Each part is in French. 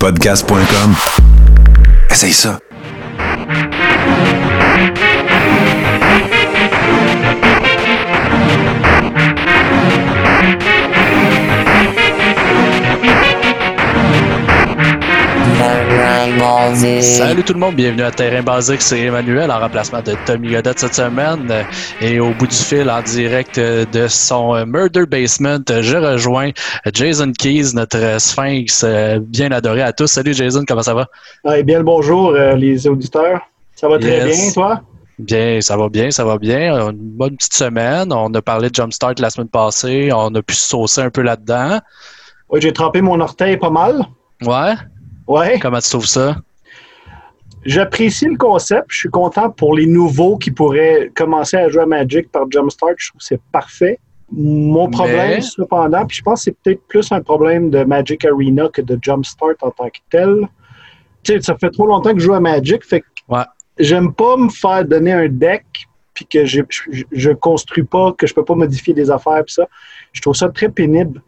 podcast.com. Essaye ça. Salut tout le monde, bienvenue à Terrain Basique, c'est Emmanuel en remplacement de Tommy Godette cette semaine et au bout du fil en direct de son Murder Basement, je rejoins Jason Keys, notre Sphinx bien adoré à tous. Salut Jason, comment ça va? Bien le bonjour les auditeurs, ça va très bien, toi? Bien, ça va bien, ça va bien. Une bonne petite semaine, on a parlé de Jumpstart la semaine passée, on a pu se saucer un peu là-dedans. Oui, j'ai trempé mon orteil pas mal. Ouais? Ouais. Comment tu trouves ça? J'apprécie le concept. Je suis content pour les nouveaux qui pourraient commencer à jouer à Magic par Jumpstart. Je trouve que c'est parfait. Mon problème, cependant, puis je pense que c'est peut-être plus un problème de Magic Arena que de Jumpstart en tant que tel. Tu sais, ça fait trop longtemps que je joue à Magic, fait que j'aime pas me faire donner un deck puis que je construis pas, que je peux pas modifier des affaires pis ça. Je trouve ça très pénible.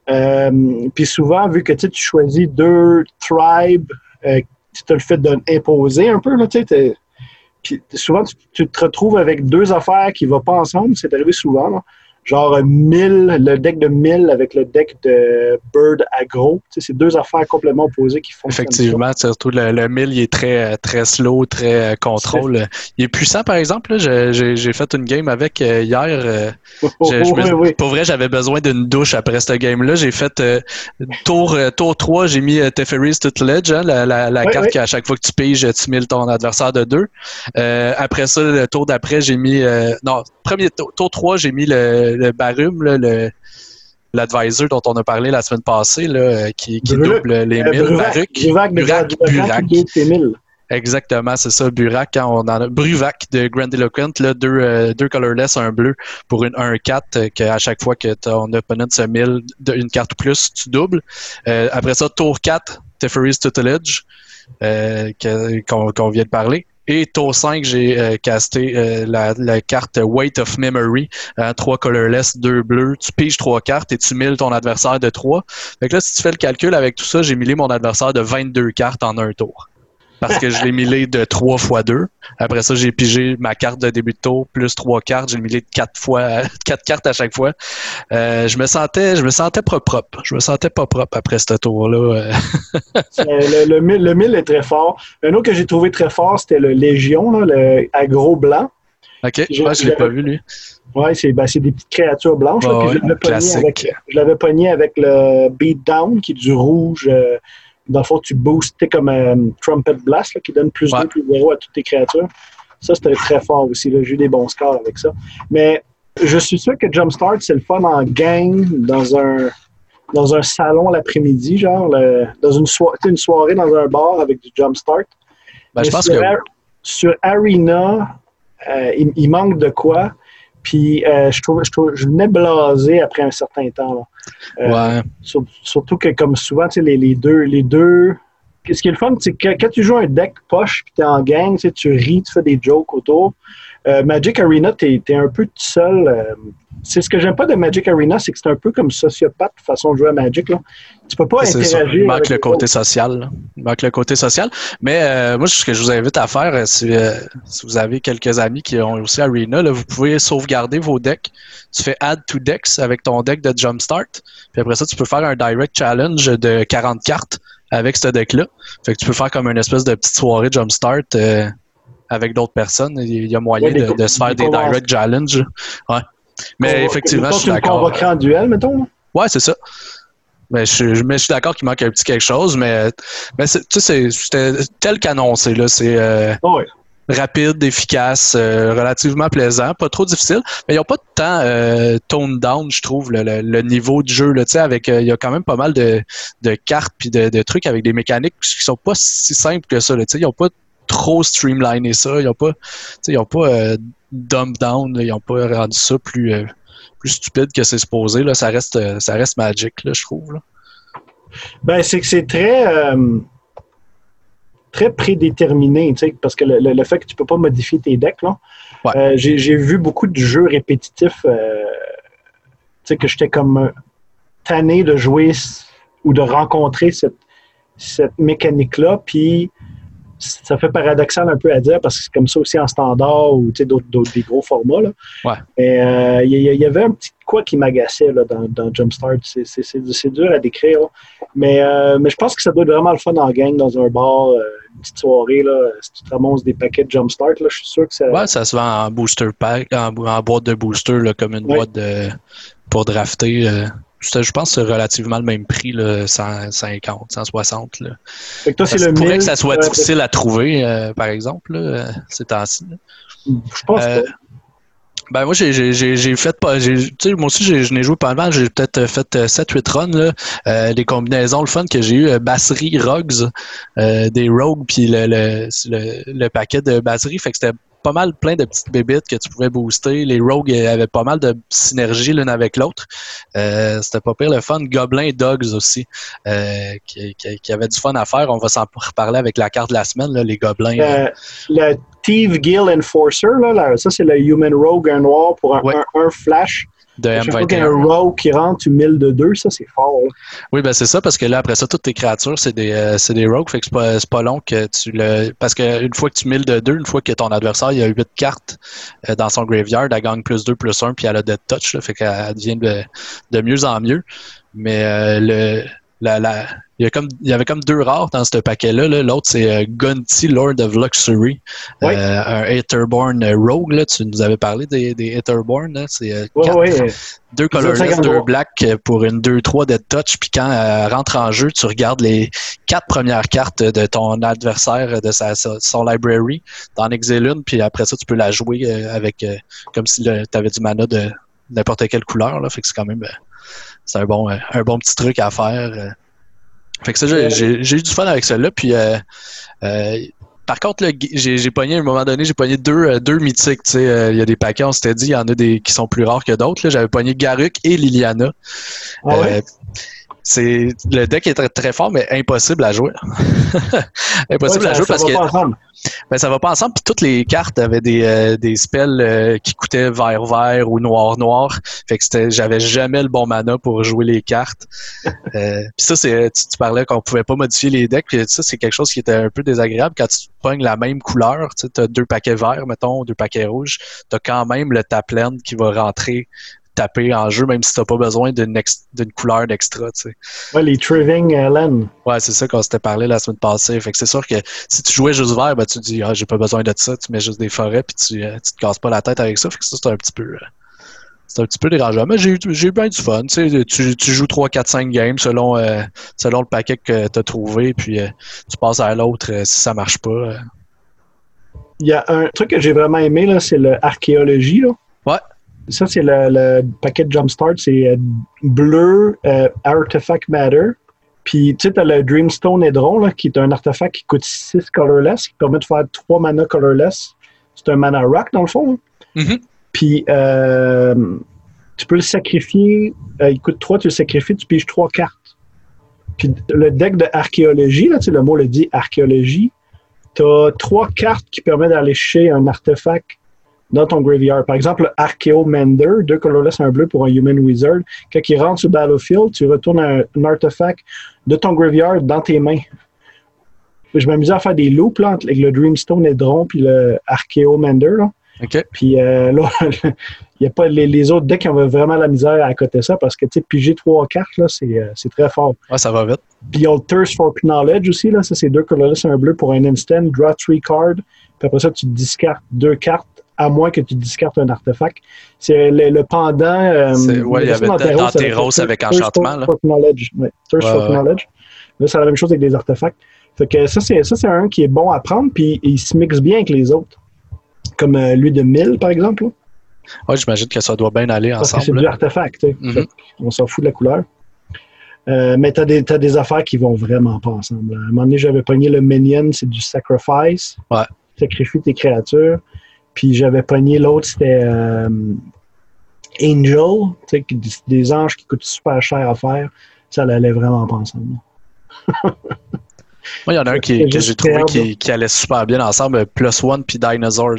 Puis souvent, vu que tu choisis deux tribes, tu as le fait d'imposer un peu, là, puis souvent, tu te retrouves avec deux affaires qui ne vont pas ensemble. C'est arrivé souvent, là. Genre 1000, le deck de 1000 avec le deck de Bird Aggro. C'est deux affaires complètement opposées qui fonctionnent. Effectivement, surtout le 1000, il est très, très slow, très contrôle. Il est puissant, par exemple. Là, j'ai fait une game avec hier. Pour vrai, j'avais besoin d'une douche après cette game-là. J'ai fait tour 3, j'ai mis Teferi's Tutelage, hein, la carte qui, à chaque fois que tu piges, tu milles ton adversaire de 2. Après ça, le tour d'après, j'ai mis... premier tour 3, j'ai mis le Barum, là, l'advisor dont on a parlé la semaine passée, là, qui double les 1000. Burak. Exactement, c'est ça, Burak. Quand on en a Bruvac de Grandiloquent, là, deux colorless, un bleu pour une 1-4, qu'à chaque fois que ton opponent se mille une carte ou plus, tu doubles. Après ça, tour 4, Teferi's Tutelage, qu'on vient de parler. Et tour 5, j'ai casté la carte Weight of Memory, 3 colorless, 2 bleus. Tu piges 3 cartes et tu milles ton adversaire de 3. Fait que là, si tu fais le calcul avec tout ça, j'ai millé mon adversaire de 22 cartes en un tour. Parce que je l'ai millé de 3 x 2. Après ça, j'ai pigé ma carte de début de tour plus 3 cartes. J'ai millé de 4 cartes à chaque fois. Je me sentais pas propre. Je me sentais pas propre après ce tour-là. Le 1000 est très fort. Un autre que j'ai trouvé très fort, c'était le Légion, là, le aggro blanc. OK, je l'ai pas vu, lui. Oui, c'est des petites créatures blanches. Là, puis je l'avais pogné avec le Beatdown, qui est du rouge. Dans le fond, tu boostes comme Trumpet Blast, là, qui donne plus 2, plus 0 à toutes tes créatures. Ça, c'était très fort aussi. Là. J'ai eu des bons scores avec ça. Mais je suis sûr que Jumpstart, c'est le fun en gang, dans un salon l'après-midi, genre, dans une soirée dans un bar avec du Jumpstart. Je pense que sur Arena, il manque de quoi. Puis je venais blasé après un certain temps. Là. Surtout que, comme souvent, les deux. Ce qui est le fun, c'est que quand tu joues un deck poche et tu es en gang, tu ris, tu fais des jokes autour. Magic Arena, tu es un peu tout seul. C'est ce que j'aime pas de Magic Arena, c'est que c'est un peu comme sociopathe façon de jouer à Magic. Là. Tu peux pas interagir. Il manque le côté social. Là. Il manque le côté social. Mais moi, ce que je vous invite à faire, si vous avez quelques amis qui ont aussi Arena, là, vous pouvez sauvegarder vos decks. Tu fais Add to Decks avec ton deck de Jumpstart. Puis après ça, tu peux faire un Direct Challenge de 40 cartes avec ce deck-là. Fait que tu peux faire comme une espèce de petite soirée Jumpstart avec d'autres personnes. Il y a moyen de se faire des Direct Challenge. Ouais. Mais effectivement, je suis d'accord. On va créer en duel, mettons? Ouais, c'est ça. Mais je suis d'accord qu'il manque un petit quelque chose, mais c'était tel qu'annoncé. Là, c'est rapide, efficace, relativement plaisant, pas trop difficile. Mais ils n'ont pas tant tone down, je trouve, le niveau de jeu. Là, avec, il y a quand même pas mal de cartes puis de trucs avec des mécaniques qui sont pas si simples que ça. Là, ils n'ont pas trop streamliné ça. Ils n'ont pas dumb down. Ils n'ont pas rendu ça plus stupide que c'est supposé. Là. Ça reste Magic, là, je trouve. Là. Ben, c'est que c'est très prédéterminé, parce que le fait que tu ne peux pas modifier tes decks, là, j'ai vu beaucoup de jeux répétitifs que j'étais comme tanné de jouer ou de rencontrer cette mécanique-là, puis ça fait paradoxal un peu à dire parce que c'est comme ça aussi en standard ou d'autres des gros formats. Là. Ouais. Mais il y avait un petit quoi qui m'agaçait là, dans Jumpstart. C'est dur à décrire. Là. Mais je pense que ça doit être vraiment le fun en gang dans un bar, une petite soirée. Là, si tu te ramasses des paquets de Jumpstart, là, je suis sûr que ça. Ouais, ça se vend en booster pack, en boîte de booster, là, comme une boîte pour drafter. Je pense que c'est relativement le même prix, là, 150, 160. Là. Fait que toi, c'est ça le pourrait 1000, que ça soit difficile à trouver, par exemple, là, ces temps-ci. Je pense pas. Ben moi, j'ai fait pas. Moi aussi, je n'ai joué pas mal. J'ai peut-être fait 7-8 runs. Là, des combinaisons, le fun que j'ai eu, Basserie, Rogues, des Rogues, puis le paquet de Basserie. Fait que c'était pas mal plein de petites bébites que tu pouvais booster. Les Rogues avaient pas mal de synergie l'une avec l'autre. C'était pas pire le fun. Goblin et Dogs aussi, qui avait du fun à faire. On va s'en reparler avec la carte de la semaine, là, les Gobelins. Le Thief Guild Enforcer, là, ça c'est le Human Rogue, un noir pour un flash. De M21. Chaque un Rogue qui rentre, tu 1000 de 2, ça c'est fort. Là. Oui, ben c'est ça, parce que là, après ça, toutes tes créatures, c'est des rogues, fait que c'est pas long que tu le. Parce qu'une fois que tu 1000 de 2, une fois que ton adversaire il a 8 cartes dans son graveyard, elle gagne +2, +1, puis elle a Dead Touch, là, fait qu'elle devient de mieux en mieux. Mais il y avait comme 2 rares dans ce paquet-là. Là. L'autre, c'est Gunty, Lord of Luxury, un Aetherborn Rogue. Là. Tu nous avais parlé des Aetherborn. Là. C'est 2 colorless, 2 black pour une 2-3 Dead Touch. Puis quand elle rentre en jeu, tu regardes les 4 premières cartes de ton adversaire de son library. T'en exiles une, puis après ça, tu peux la jouer avec comme si tu avais du mana de n'importe quelle couleur. Là. Fait que c'est quand même c'est un bon petit truc à faire. Fait que ça, j'ai eu du fun avec ça-là. Puis, par contre, là, j'ai pogné à un moment donné, j'ai pogné deux mythiques. Il y a des paquets, on s'était dit, il y en a des qui sont plus rares que d'autres. J'avais pogné Garruk et Liliana. Le deck est très, très fort, mais impossible à jouer. Impossible à jouer parce que ça va pas ensemble. Puis toutes les cartes avaient des spells qui coûtaient vert ou noir. Fait que j'avais jamais le bon mana pour jouer les cartes. Puis ça, tu parlais qu'on pouvait pas modifier les decks. Puis ça, c'est quelque chose qui était un peu désagréable quand tu pognes la même couleur. Tu as 2 paquets verts, mettons, 2 paquets rouges. Tu as quand même le tapland qui va rentrer taper en jeu, même si tu n'as pas besoin d'une couleur d'extra. Tu sais. Ouais, les Triving Land. Ouais, c'est ça qu'on s'était parlé la semaine passée. Fait que c'est sûr que si tu jouais juste vert, ben, tu te dis j'ai pas besoin de ça, tu mets juste des forêts puis tu te casses pas la tête avec ça. Fait que ça, c'est un petit peu dérangeant. Mais j'ai eu bien du fun. Tu sais, tu joues 3, 4, 5 games selon le paquet que tu as trouvé, puis tu passes à l'autre si ça marche pas. Il y a un truc que j'ai vraiment aimé, là, c'est l'archéologie. Là. Ouais. Ça, c'est le paquet de Jumpstart. C'est bleu, Artifact Matter. Puis, tu sais, tu as le Dreamstone Hedron, là, qui est un artefact qui coûte 6 colorless, qui permet de faire 3 mana colorless. C'est un mana rock, dans le fond. Mm-hmm. Puis, tu peux le sacrifier. Il coûte 3, tu le sacrifies, tu piges 3 cartes. Puis, le deck de archéologie, là, tu sais, le mot le dit, archéologie, tu as 3 cartes qui permettent d'aller chercher un artefact dans ton graveyard. Par exemple, Archaeomender, 2 colorless, un bleu pour un Human Wizard. Quand il rentre sur le battlefield, tu retournes un artefact de ton graveyard dans tes mains. Je m'amusais à faire des loops là, avec le Dreamstone Hedron puis le Archaeomender. Là. Okay. Puis là, il n'y a pas les autres decks qui ont vraiment la misère à côté ça parce que tu sais, piger 3 cartes, là, c'est très fort. Ouais, ça va vite. Puis il y a le Thirst for Knowledge aussi. Là. Ça, c'est 2 colorless, un bleu pour un instant. Draw 3 cards. Puis après ça, tu discartes 2 cartes à moins que tu discartes un artefact. C'est le pendant... il y avait Danteros avec Enchantement. Thirst for Knowledge. Là, c'est la même chose avec des artefacts. Fait que ça, c'est un qui est bon à prendre, puis il se mixe bien avec les autres. Comme lui de 1000, par exemple. Oui, j'imagine que ça doit bien aller ensemble. C'est du artefact. Mm-hmm. On s'en fout de la couleur. Mais t'as des affaires qui vont vraiment pas ensemble. À un moment donné, j'avais pogné le Minion, c'est du Sacrifice. Ouais. Sacrifie tes créatures. Puis j'avais pogné l'autre, c'était Angel, des anges qui coûtent super cher à faire. Ça allait vraiment pas ensemble. Moi, il y en a un que j'ai trouvé qui allait super bien ensemble, Plus One puis Dinosaurs.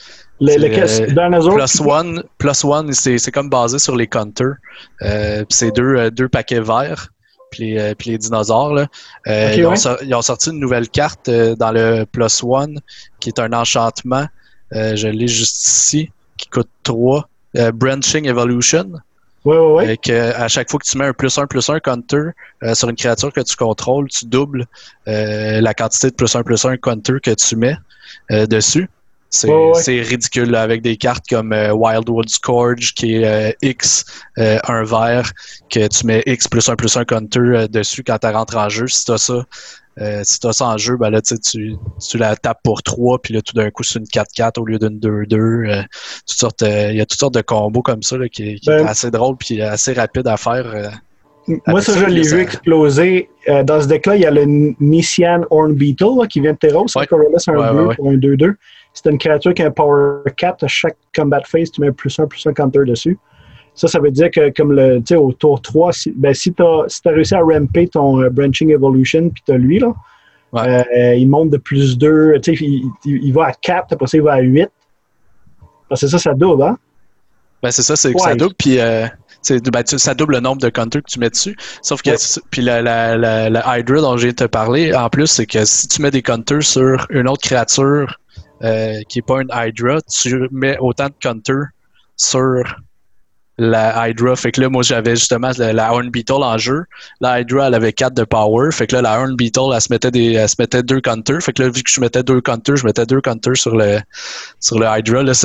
Dinosaurs? Plus One, c'est comme basé sur les counters. C'est 2 paquets verts. puis les dinosaures. Là. Ils ont sorti une nouvelle carte dans le Plus One qui est un enchantement. Je l'ai juste ici, qui coûte 3. Branching Evolution. Ouais. À chaque fois que tu mets un +1/+1 counter sur une créature que tu contrôles, tu doubles la quantité de +1/+1 counter que tu mets dessus. C'est ridicule là, avec des cartes comme Wildwood Scourge qui est X, un vert, que tu mets X +1/+1 counter dessus quand tu rentres en jeu. Si tu as ça, en jeu, ben là, tu la tapes pour 3, puis là, tout d'un coup, c'est une 4/4 au lieu d'une 2/2. Il y a toutes sortes de combos comme ça là, qui est assez drôle puis assez rapide à faire. Moi, ça, je l'ai vu exploser. Dans ce deck-là, il y a le Nissian Horn Beetle là, qui vient de Terros. C'est un bleu pour un 2/2. C'est une créature qui a un Power 4. À chaque combat phase, tu mets un +1/+1 counter dessus. Ça veut dire que comme au tour 3, si tu as réussi à ramper ton Branching Evolution, puis tu as lui, là, il monte de +2. Il va à 4, après ça, il va à 8. Parce que ça double, hein? Ben, c'est ça, c'est que ça double, puis ça double le nombre de counters que tu mets dessus. Sauf que puis la Hydra dont j'ai te parler, en plus, c'est que si tu mets des counters sur une autre créature qui n'est pas une Hydra, tu mets autant de counters sur la Hydra. Fait que là, moi, j'avais justement la Horn Beetle en jeu. La Hydra, elle avait 4 de power. Fait que là, la Horn Beetle, elle se mettait 2 counters. Fait que là, vu que je mettais 2 counters, je mettais 2 counters sur le Hydra. Là,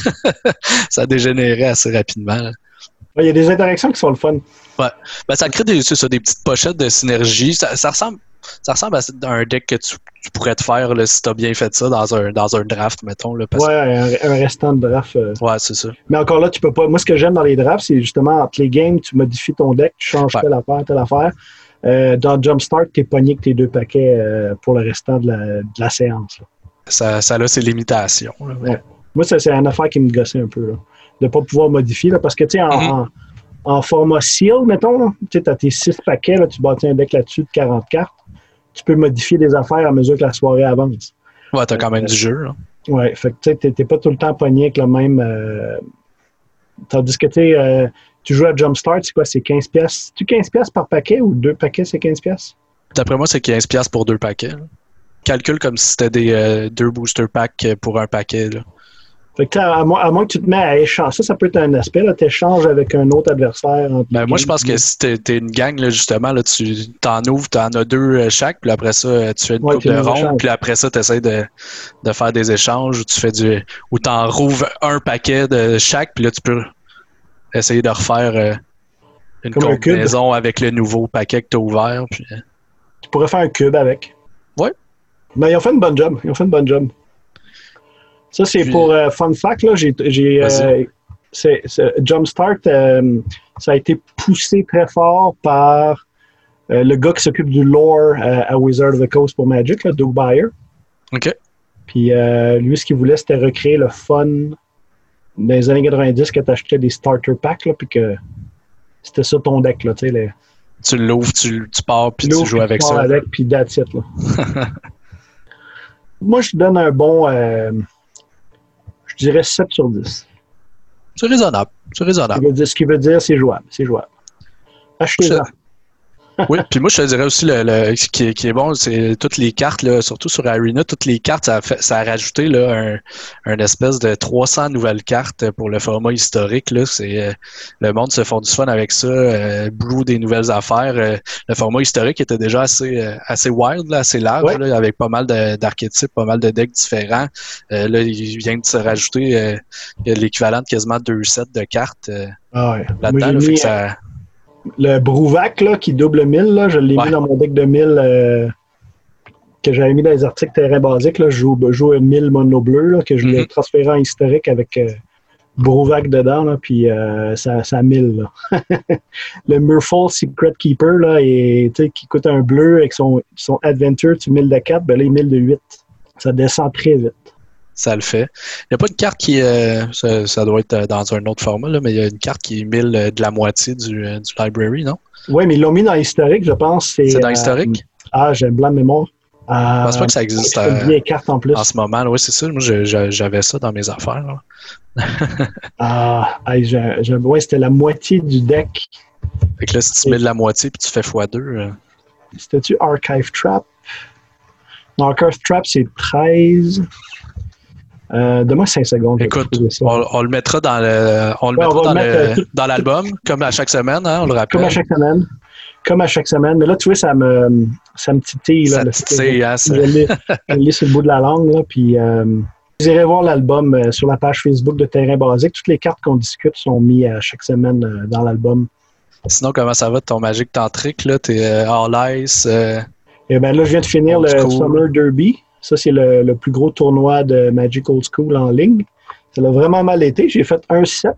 ça dégénérait assez rapidement. Il y a des interactions qui sont le fun. Ouais. Ben, ça crée des petites pochettes de synergie. Ça ressemble à un deck que tu pourrais te faire là, si tu as bien fait ça dans un draft, mettons. Là, un restant de draft. Ouais, c'est ça. Mais encore là, tu peux pas. Moi, ce que j'aime dans les drafts, c'est justement entre les games, tu modifies ton deck, tu changes telle affaire. Dans Jumpstart, tu es pogné avec tes 2 paquets pour le restant de la séance. Là. Ça a ses limitations. Là, ouais. Moi, c'est une affaire qui me gossait un peu. Là, de ne pas pouvoir modifier. Là, parce que, tu sais, en format Seal, mettons, tu as tes 6 paquets, là, tu bâtis un deck là-dessus de 40 cartes. Tu peux modifier des affaires à mesure que la soirée avance. Ouais, t'as quand même du jeu. Là. Ouais, fait que tu sais, t'es pas tout le temps pogné avec le même. Tandis que tu joues à Jumpstart, c'est quoi? C'est 15$. C'est-tu 15$ par paquet ou 2 paquets, c'est 15$? D'après moi, c'est 15$ pour 2 paquets. Là. Calcule comme si c'était des 2 booster packs pour un paquet. Là. Fait que à moins que tu te mets à échanger, ça peut être un aspect, tu échanges avec un autre adversaire. Moi, je pense que si t'es une gang, là, justement, là, tu t'en ouvres, t'en as 2 chaque, puis après ça, tu fais une coupe de ronde, puis après ça, tu essaies de faire des échanges, ou t'en rouvres un paquet de chaque, puis là, tu peux essayer de refaire une combinaison avec le nouveau paquet que tu as ouvert. Puis... Tu pourrais faire un cube avec. Oui. Mais ils ont fait une bonne job. Ça, c'est pour fun fact. Là, Jumpstart, ça a été poussé très fort par le gars qui s'occupe du lore à Wizard of the Coast pour Magic, là, Doug Beyer. OK. Puis lui, ce qu'il voulait, c'était recréer le fun dans les années 90 que tu achetais des starter packs, là, puis que c'était ça ton deck. Là, tu l'ouvres, tu pars, puis tu joues avec ça. Puis that's it. Là. Moi, je te donne un bon... je dirais 7 sur 10. C'est raisonnable. Ce qui veut dire, c'est jouable. Achetez-en. Oui, puis moi, je te dirais aussi, ce qui est bon, c'est toutes les cartes, là, surtout sur Arena, toutes les cartes, ça a rajouté là, un espèce de 300 nouvelles cartes pour le format historique. Là. Le monde se font du fun avec ça. Blue, des nouvelles affaires. Le format historique était déjà assez wild, là, assez large, là, avec pas mal d'archétypes, pas mal de decks différents. Là, il vient de se rajouter l'équivalent de quasiment 2 sets de cartes là-dedans. Là, fait que ça... Le Brouvac, là, qui double 1000, là, je l'ai mis dans mon deck de 1000 que j'avais mis dans les articles terrain basique. Là, je joue 1000 mono bleu, là, que je l'ai transféré en historique avec Brouvac dedans, là, puis ça 1000. Là. Le Murfall Secret Keeper, là, qui coûte un bleu avec son Adventure, tu 1000 de 4, ben là, il 1000 de 8. Ça descend très vite. Ça le fait. Il n'y a pas de carte qui ça doit être dans un autre format, là, mais il y a une carte qui est 1000 de la moitié du library, non? Oui, mais ils l'ont mis dans l'historique, je pense. C'est dans l'historique? J'ai un blanc de mémoire. Je pense pas que ça existe carte en plus. En ce moment. Oui, c'est ça. Moi, j'avais ça dans mes affaires. C'était la moitié du deck. Fait que là, si tu mets de la moitié puis tu fais x2... C'était-tu Archive Trap? Non, Archive Trap, c'est 13. Donne-moi 5 secondes. Écoute, on le mettra dans l'album, comme à chaque semaine, hein, on le rappelle. Comme à chaque semaine. Mais là, tu vois, ça me titille. Là, je lis sur le bout de la langue. Là, puis, vous irez voir l'album sur la page Facebook de Terrain Basique. Toutes les cartes qu'on discute sont mises à chaque semaine dans l'album. Sinon, comment ça va de ton Magic Tantric? T'es All Ice? Eh bien là, je viens de finir le Summer Derby. Ça, c'est le plus gros tournoi de Magic Old School en ligne. Ça l'a vraiment mal été. J'ai fait un set.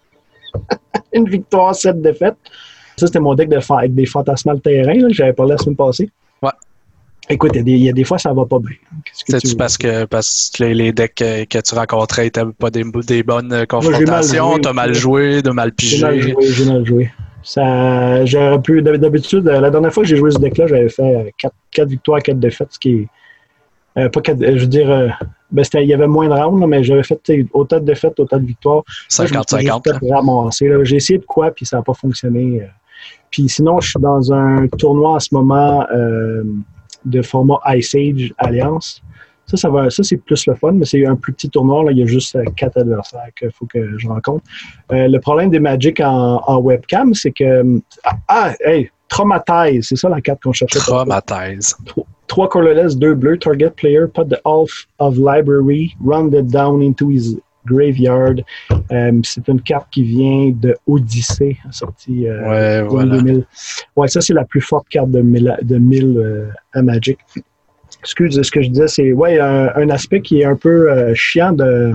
Une victoire, 7 défaites. Ça, c'était mon deck avec des fantasmales terrain là, que j'avais parlé la semaine passée. Ouais. Écoute, il y a des fois, ça va pas bien. C'est-tu parce que les decks que tu rencontrais n'étaient pas des bonnes confrontations? T'as mal joué, de mal pigé? J'ai mal joué. Ça, j'aurais pu, d'habitude, la dernière fois que j'ai joué ce deck-là, j'avais fait 4 victoires, 4 défaites, ce qui est pas 4, je veux dire, il y avait moins de rounds, là, mais j'avais fait autant de défaites, autant de victoires. 50-50. J'ai essayé de quoi, puis ça n'a pas fonctionné. Puis sinon, je suis dans un tournoi en ce moment de format Ice Age Alliance. Ça c'est plus le fun, mais c'est un plus petit tournoi. Là, il y a juste 4 adversaires qu'il faut que je rencontre. Le problème des Magic en webcam, c'est que... Traumatize, c'est ça la carte qu'on cherchait. Traumatize. 3 colorless, 2 bleus, target player, put the half of library, rounded down into his graveyard. C'est une carte qui vient de Odyssey, sortie en 2000. Ouais, ça c'est la plus forte carte de 1000 à Magic. Excuse, ce que je disais, c'est un aspect qui est un peu chiant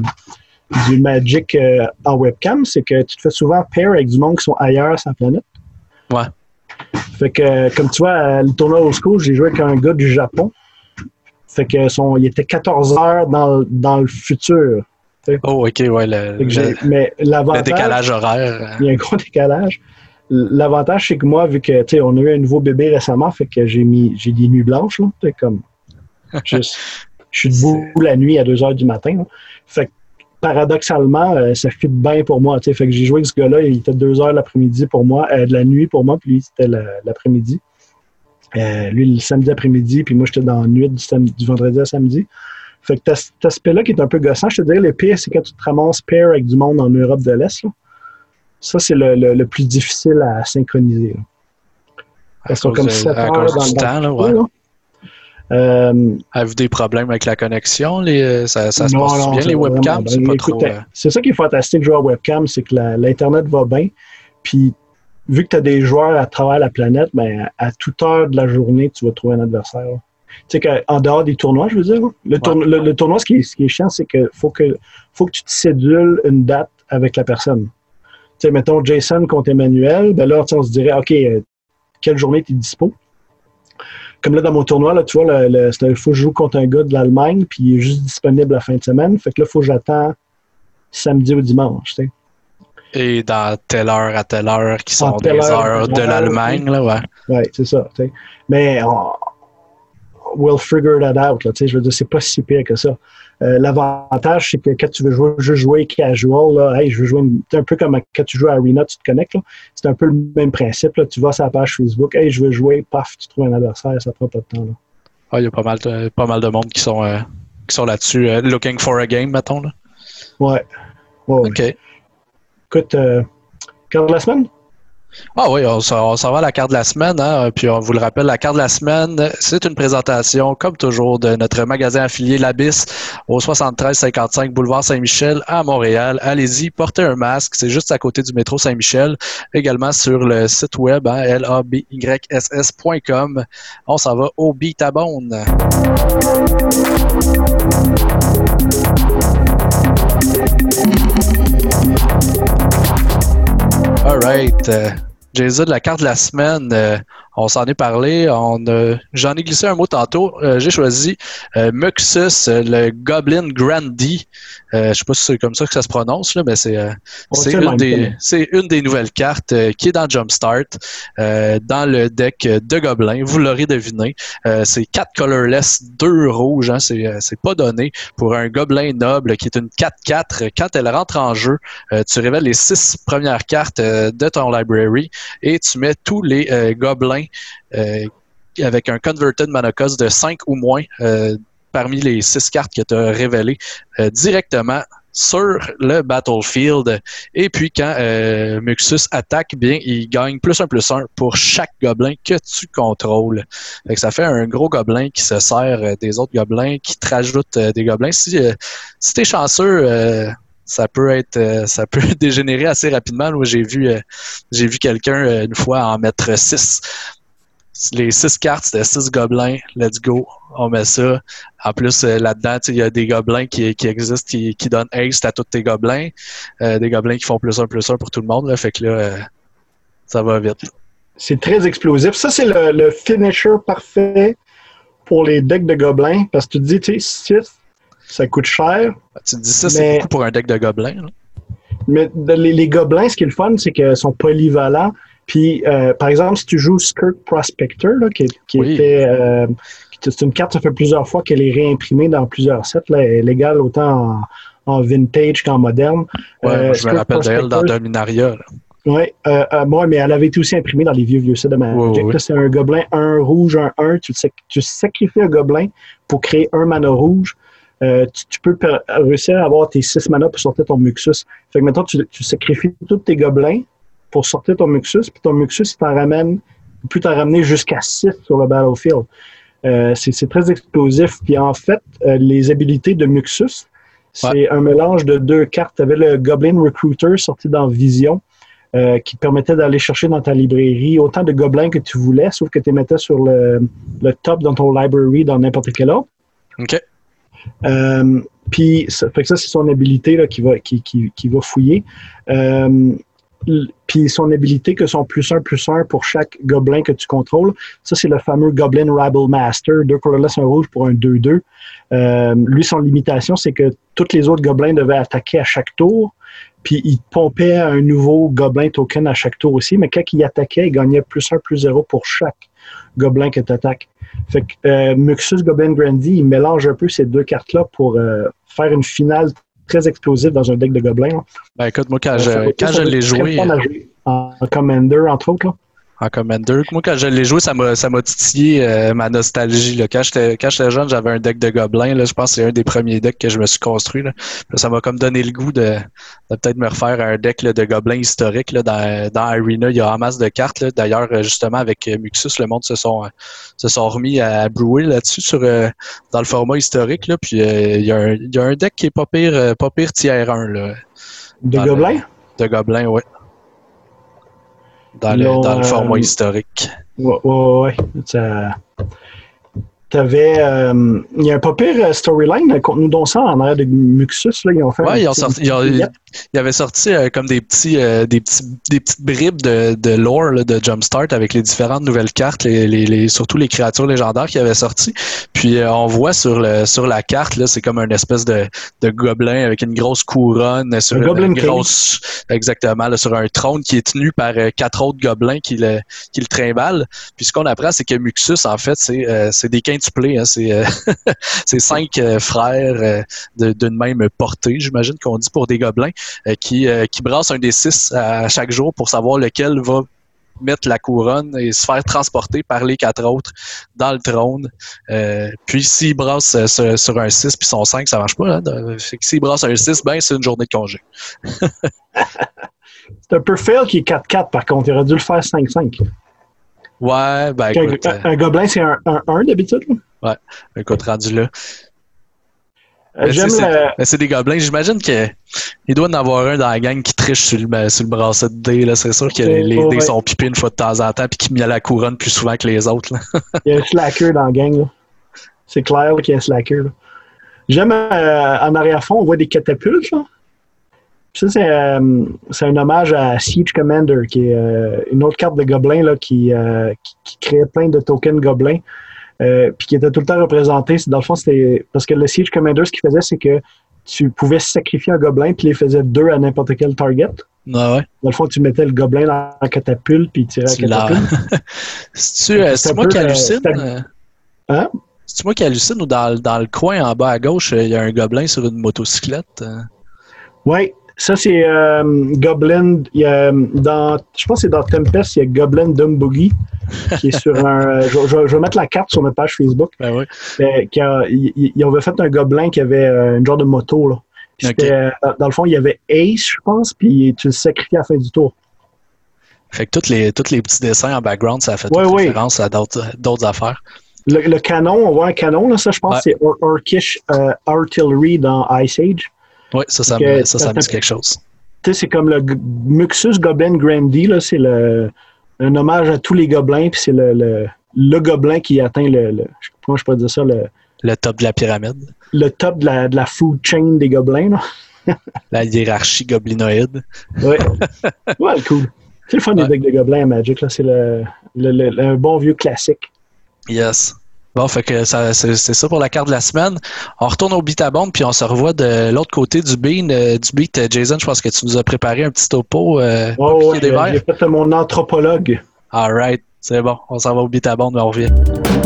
du Magic en webcam, c'est que tu te fais souvent pair avec du monde qui sont ailleurs sur la planète. Ouais. Fait que, comme tu vois, le tournoi Old School, j'ai joué avec un gars du Japon. Fait que il était 14 heures dans le futur. T'sais. Oh, OK, ouais. Mais l'avantage, le décalage horaire. Il y a un gros décalage. L'avantage, c'est que moi, vu que, tu sais, on a eu un nouveau bébé récemment, fait que j'ai des nuits blanches, là. Comme, je suis debout la nuit à 2 heures du matin. Là. Fait que, paradoxalement, ça fit bien pour moi. T'sais. Fait que j'ai joué avec ce gars-là, il était 2 heures l'après-midi pour moi, de la nuit pour moi, puis lui, c'était l'après-midi. Lui, le samedi après-midi, puis moi, j'étais dans la nuit du vendredi à samedi. Fait que cet aspect-là qui est un peu gossant, je te dirais, le pire, c'est quand tu te ramasses pair avec du monde en Europe de l'Est. Là. Ça, c'est le plus difficile à synchroniser. Là. Parce qu'on comme 7 heures dans le temps. Là, ouais. Avez-vous des problèmes avec la connexion? Ça se passe bien, les webcams? C'est pas trop... C'est ça qui est fantastique de jouer à webcam, c'est que l'Internet va bien. Puis, vu que tu as des joueurs à travers la planète, ben, à toute heure de la journée, tu vas trouver un adversaire. Tu sais qu'en dehors des tournois, je veux dire, le tournoi, ce qui est chiant, c'est qu'il faut que tu te cédules une date avec la personne. Tu sais, mettons Jason contre Emmanuel, ben là, on se dirait, OK, quelle journée tu es dispo? Comme là, dans mon tournoi, là, tu vois, il faut que je joue contre un gars de l'Allemagne, puis il est juste disponible la fin de semaine. Fait que là, il faut que j'attends samedi ou dimanche, tu sais. Et dans telle heure à telle heure, qui sont des heures de l'Allemagne, là, ouais. Oui, c'est ça, tu sais. Mais we'll figure that out, là, tu sais. Je veux dire, c'est pas si pire que ça. L'avantage, c'est que quand tu veux juste jouer casual, là, je veux jouer un peu comme quand tu joues à Arena, tu te connectes, là. C'est un peu le même principe, là. Tu vas sur la page Facebook, je veux jouer, paf, tu trouves un adversaire, ça prend pas de temps, là. Ah, il y a pas mal de monde qui sont là-dessus. Looking for a game, mettons, là. Ouais. OK. Écoute, carte de la semaine? Ah oui, on s'en va à la carte de la semaine. Hein? Puis on vous le rappelle, la carte de la semaine, c'est une présentation, comme toujours, de notre magasin affilié l'Abysse au 7355 boulevard Saint-Michel à Montréal. Allez-y, portez un masque. C'est juste à côté du métro Saint-Michel. Également sur le site web, hein, labYSS.com. On s'en va au Beat à Bone. All right. Jason, la carte de la semaine, on s'en est parlé. J'en ai glissé un mot tantôt. J'ai choisi Muxus, le Goblin Grandee. Je sais pas si c'est comme ça que ça se prononce, là, mais c'est une des nouvelles cartes qui est dans Jumpstart, dans le deck de Gobelins. Vous l'aurez deviné. C'est 4 colorless, 2 rouges. Hein, c'est pas donné pour un Gobelin noble qui est une 4-4. Quand elle rentre en jeu, tu révèles les 6 premières cartes de ton library et tu mets tous les Gobelins avec un Converted Mana Cost de 5 ou moins parmi les 6 cartes que tu as révélées directement sur le battlefield. Et puis quand Muxus attaque, bien, il gagne +1/+1 pour chaque gobelin que tu contrôles. Fait que ça fait un gros gobelin qui se sert des autres gobelins, qui te rajoute des gobelins. Si t'es chanceux, ça peut dégénérer assez rapidement. Moi, j'ai vu quelqu'un une fois en mettre 6. Les 6 cartes, c'était 6 gobelins. Let's go. On met ça. En plus, là-dedans, il y a des gobelins qui existent, qui donnent haste à tous tes gobelins. Des gobelins qui font +1/+1 pour tout le monde. Là. Fait que là, ça va vite. C'est très explosif. Ça, c'est le finisher parfait pour les decks de gobelins. Parce que tu te dis, tu sais, 6, ça coûte cher. Tu te dis ça, c'est beaucoup pour un deck de gobelins. Là. Mais les gobelins, ce qui est le fun, c'est qu'ils sont polyvalents. Puis, par exemple, si tu joues Skirk Prospector, là, c'est une carte, ça fait plusieurs fois qu'elle est réimprimée dans plusieurs sets. Là, elle est légale autant en vintage qu'en moderne. Ouais, je me rappelle d'elle dans Dominaria. Oui, mais elle avait été aussi imprimée dans les vieux sets de Magic. Là, c'est un gobelin 1 rouge, 1/1. Tu sacrifies un gobelin pour créer un mana rouge. Tu peux réussir à avoir tes 6 mana pour sortir ton Muxus. Fait que maintenant, tu sacrifies tous tes gobelins pour sortir ton Muxus, puis ton Muxus, il peut t'en ramener jusqu'à 6 sur le battlefield. C'est très explosif. Puis en fait, les habilités de Muxus, c'est un mélange de 2 cartes. Tu avais le Goblin Recruiter sorti dans Vision, qui te permettait d'aller chercher dans ta librairie autant de gobelins que tu voulais, sauf que tu les mettais sur le top dans ton library dans n'importe quel ordre. OK. Puis, fait que ça, c'est son habilité là, qui va fouiller. Puis son habilité que son +1/+1 pour chaque gobelin que tu contrôles, ça c'est le fameux Goblin Rabble Master, 2 colorless, 1 rouge pour un 2/2. Lui, son limitation, c'est que tous les autres gobelins devaient attaquer à chaque tour, puis il pompait un nouveau gobelin token à chaque tour aussi, mais quand il attaquait, il gagnait +1/+0 pour chaque gobelin que tu attaques. Fait que Muxus Goblin Grandee, il mélange un peu ces 2 cartes-là pour faire une finale très explosif dans un deck de gobelins. Ben écoute, moi, quand je l'ai joué... En Commander, entre autres. Là. En Commander. Moi, quand je l'ai joué, ça m'a titillé ma nostalgie. Là. Quand j'étais jeune, j'avais un deck de gobelins. Là. Je pense que c'est un des premiers decks que je me suis construit. Là. Ça m'a comme donné le goût de peut-être me refaire un deck là, de gobelins historiques. Là. Dans Arena, il y a en masse de cartes. Là. D'ailleurs, justement, avec Muxus, le monde se sont remis à brewer là-dessus dans le format historique. Là. Puis il y a un deck qui est pas pire tiers 1. Là, de gobelins? De gobelins, oui. Dans le format historique. Ouais. T'avais... il y a un pas pire storyline, conte-nous donc ça en arrière de Muxus. Là, ils ont fait il avait sorti comme des petites bribes de lore là, de Jumpstart avec les différentes nouvelles cartes, surtout les créatures légendaires qu'il avait sorties. Puis on voit sur la carte, là, c'est comme une espèce de gobelin avec une grosse couronne sur exactement là, sur un trône qui est tenu par 4 autres gobelins qui le trimballent. Puis ce qu'on apprend, c'est que Muxus, en fait, c'est des quintuplés. Hein, c'est 5 frères d'une même portée, j'imagine qu'on dit pour des gobelins. Qui brasse un des 6 à chaque jour pour savoir lequel va mettre la couronne et se faire transporter par les 4 autres dans le trône. Puis s'il brasse sur un 6 puis son 5, ça marche pas. Hein? Fait que s'il brasse un 6, ben c'est une journée de congé. C'est un peu fail qui est 4-4 par contre. Il aurait dû le faire 5-5. Ouais, ben écoute... Un gobelin, c'est un 1 d'habitude? Là? Ouais, écoute, rendu là. C'est des gobelins. J'imagine qu'il doit y en avoir un dans la gang qui triche sur le brasset de dés. Là. C'est sûr que les dés sont pipés une fois de temps en temps et qu'il met à la couronne plus souvent que les autres. Là. Il y a un slacker dans la gang. Là. C'est clair qu'il y a un slacker. Là. J'aime en arrière-fond, on voit des catapultes. Là. Ça, c'est un hommage à Siege Commander, qui est une autre carte de gobelins là, qui créait plein de tokens gobelins, puis qui était tout le temps représenté. Dans le fond, c'était parce que le Siege Commander, ce qu'il faisait, c'est que tu pouvais sacrifier un gobelin, puis il les faisait 2 à n'importe quel target. Ah ouais. Dans le fond, tu mettais le gobelin dans la catapulte, puis il tirait la catapulte. C'est moi qui hallucine? Hein? C'est moi qui hallucine ou dans le coin en bas à gauche, il y a un gobelin sur une motocyclette? Oui, ça c'est Goblin. Je pense que c'est dans Tempest, il y a Goblin Dumb Boogie qui est sur un. Je vais mettre la carte sur notre page Facebook. Ben oui. Ils avaient fait un gobelin qui avait un genre de moto. Là. Okay. Dans le fond, il y avait Ace, je pense, puis tu le sacrifiais à la fin du tour. Fait que tous les petits dessins en background, ça a fait référence à d'autres affaires. Le canon, on voit un canon, là, ça je pense que c'est Orcish Artillery dans Ice Age. Oui, ça me dit quelque chose. Tu sais, c'est comme le Muxus Goblin Grandy, là, c'est un hommage à tous les gobelins, puis c'est le gobelin qui atteint comment je peux dire ça, le top de la pyramide. Le top de la food chain des gobelins, là. La hiérarchie goblinoïde. Oui. Ouais, cool. C'est le fun des decks de gobelins à Magic, là. C'est un bon vieux classique. Yes. Bon, fait que c'est ça pour la carte de la semaine. On retourne au beat à bombe, puis on se revoit de l'autre côté du beat. Jason, je pense que tu nous as préparé un petit topo. J'ai fait mon anthropologue. All right. C'est bon. On s'en va au beat à bombe, mais on revient.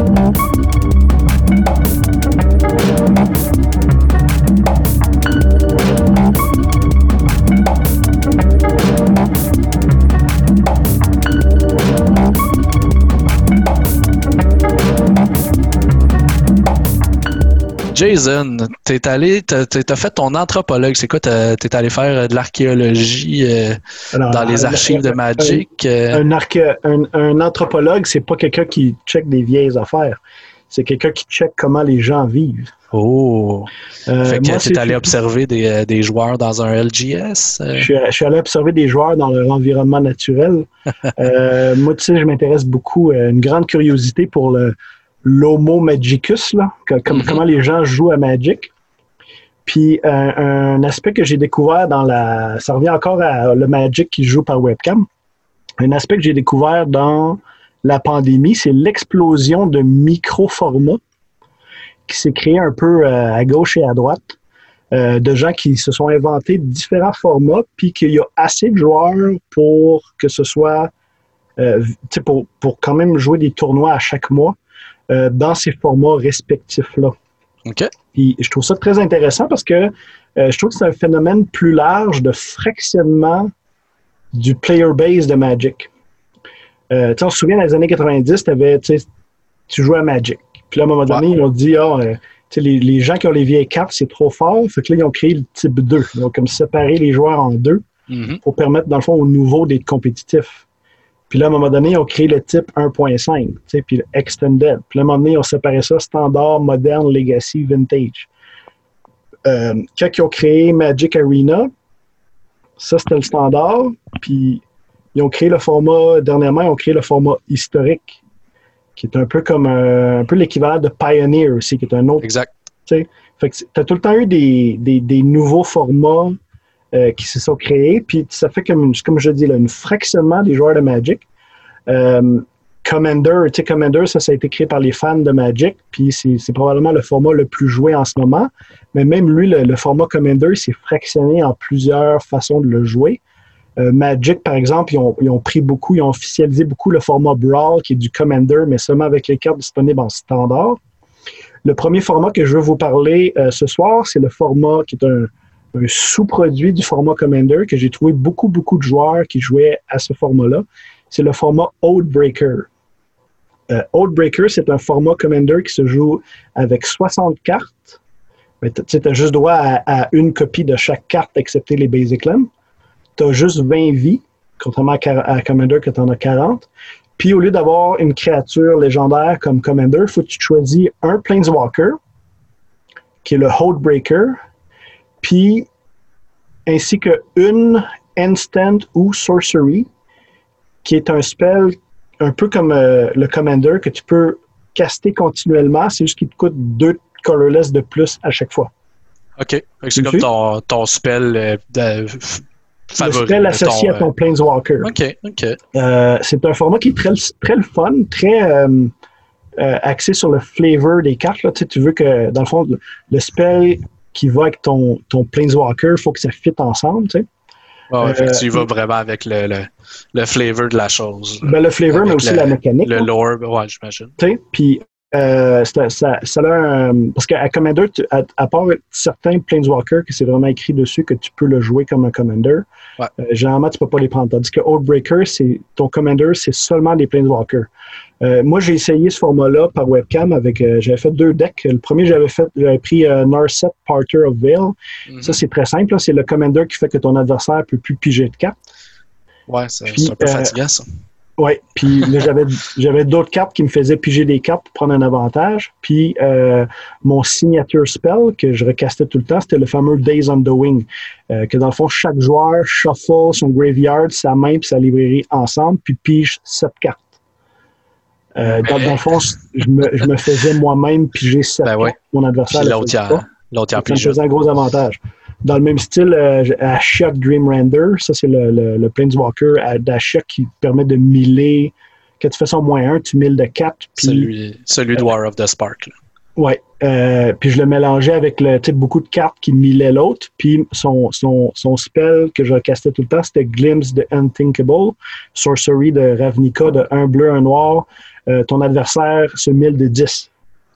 Jason, t'as fait ton anthropologue. C'est quoi? T'es allé faire de l'archéologie dans les archives de Magic? Un anthropologue, c'est pas quelqu'un qui check des vieilles affaires. C'est quelqu'un qui check comment les gens vivent. Oh! Fait que t'es allé observer des joueurs dans un LGS? Je suis allé observer des joueurs dans leur environnement naturel. Moi, tu sais, je m'intéresse beaucoup à une grande curiosité pour l'Homo Magicus, là, comment les gens jouent à Magic. Puis un aspect que j'ai découvert ça revient encore à le Magic qui joue par webcam. Un aspect que j'ai découvert dans la pandémie, c'est l'explosion de micro-formats qui s'est créé un peu à gauche et à droite, de gens qui se sont inventés différents formats, puis qu'il y a assez de joueurs pour que ce soit, pour quand même jouer des tournois à chaque mois, dans ces formats respectifs-là. OK. Puis je trouve ça très intéressant parce que je trouve que c'est un phénomène plus large de fractionnement du player base de Magic. On se souvient, dans les années 90, tu jouais à Magic. Puis là, à un moment donné, ils ont dit, les gens qui ont les vieilles cartes, c'est trop fort. Fait que là, ils ont créé le type 2. Ils ont comme séparé les joueurs en deux pour permettre, dans le fond, aux nouveaux d'être compétitifs. Puis là, à un moment donné, ils ont créé le type 1.5, puis le Extended. Puis là, à un moment donné, ils ont séparé ça standard, moderne, legacy, vintage. Quand ils ont créé Magic Arena, ça, c'était le standard. Puis ils ont créé le format, dernièrement, ils ont créé le format historique, qui est un peu comme un peu l'équivalent de Pioneer aussi, qui est un autre. Exact. Fait que tu as tout le temps eu des nouveaux formats qui se sont créés, puis ça fait comme je dis, là, un fractionnement des joueurs de Magic. Commander, ça a été créé par les fans de Magic, puis c'est probablement le format le plus joué en ce moment, mais même lui, le format Commander, s'est fractionné en plusieurs façons de le jouer. Magic, par exemple, ils ont officialisé beaucoup le format Brawl, qui est du Commander, mais seulement avec les cartes disponibles en standard. Le premier format que je veux vous parler ce soir, c'est le format qui est un sous-produit du format Commander, que j'ai trouvé beaucoup de joueurs qui jouaient à ce format-là. C'est le format Oathbreaker. Oathbreaker, c'est un format Commander qui se joue avec 60 cartes. Tu as juste droit à une copie de chaque carte, excepté les Basic Land. Tu as juste 20 vies, contrairement à Commander que tu en as 40. Puis au lieu d'avoir une créature légendaire comme Commander, il faut que tu choisis un Planeswalker, qui est le Oathbreaker, puis ainsi qu'une Instant ou Sorcery, qui est un spell un peu comme le Commander que tu peux caster continuellement, c'est juste qu'il te coûte 2 colorless de plus à chaque fois. OK. C'est comme ton spell favori. Le spell associé à ton Planeswalker. OK. C'est un format qui est très, très le fun, très axé sur le flavor des cartes. Là. Tu veux que, dans le fond, le spell qui va avec ton Planeswalker, il faut que ça fit ensemble. Tu sais. Tu vas vraiment avec le flavor de la chose. Le flavor, mais aussi la mécanique. Le lore, j'imagine. Puis, ça a parce qu'à Commander, à part certains Planeswalkers que c'est vraiment écrit dessus que tu peux le jouer comme un Commander, généralement, tu ne peux pas les prendre. Tandis que Oathbreaker, ton Commander, c'est seulement des Planeswalkers. Moi, j'ai essayé ce format-là par webcam j'avais fait 2 decks. Le premier, j'avais pris Narset, Parter of Veil. Ça, c'est très simple. Là. C'est le Commander qui fait que ton adversaire ne peut plus piger de cartes. Ouais, c'est un peu fatigant, ça. Oui, puis là, j'avais d'autres cartes qui me faisaient piger des cartes pour prendre un avantage. Puis mon signature spell que je recastais tout le temps, c'était le fameux Days on the Wing. Que dans le fond, chaque joueur shuffle son graveyard, sa main puis sa librairie ensemble, puis pige 7 cartes. Dans le fond, je me faisais moi-même piger 7 cartes. Mon adversaire puis l'autre, il me faisait un gros avantage. Dans le même style, Ashok Dreamrender, ça c'est le Planeswalker d'Ashok qui permet de miller. Quand tu fais son -1, tu milles de 4. Celui de War of the Spark. Oui. Puis je le mélangeais avec beaucoup de cartes qui millaient l'autre. Puis son spell que je castais tout le temps, c'était Glimpse de Unthinkable, Sorcery de Ravnica de 1 bleu, 1 noir. Ton adversaire se mille de 10.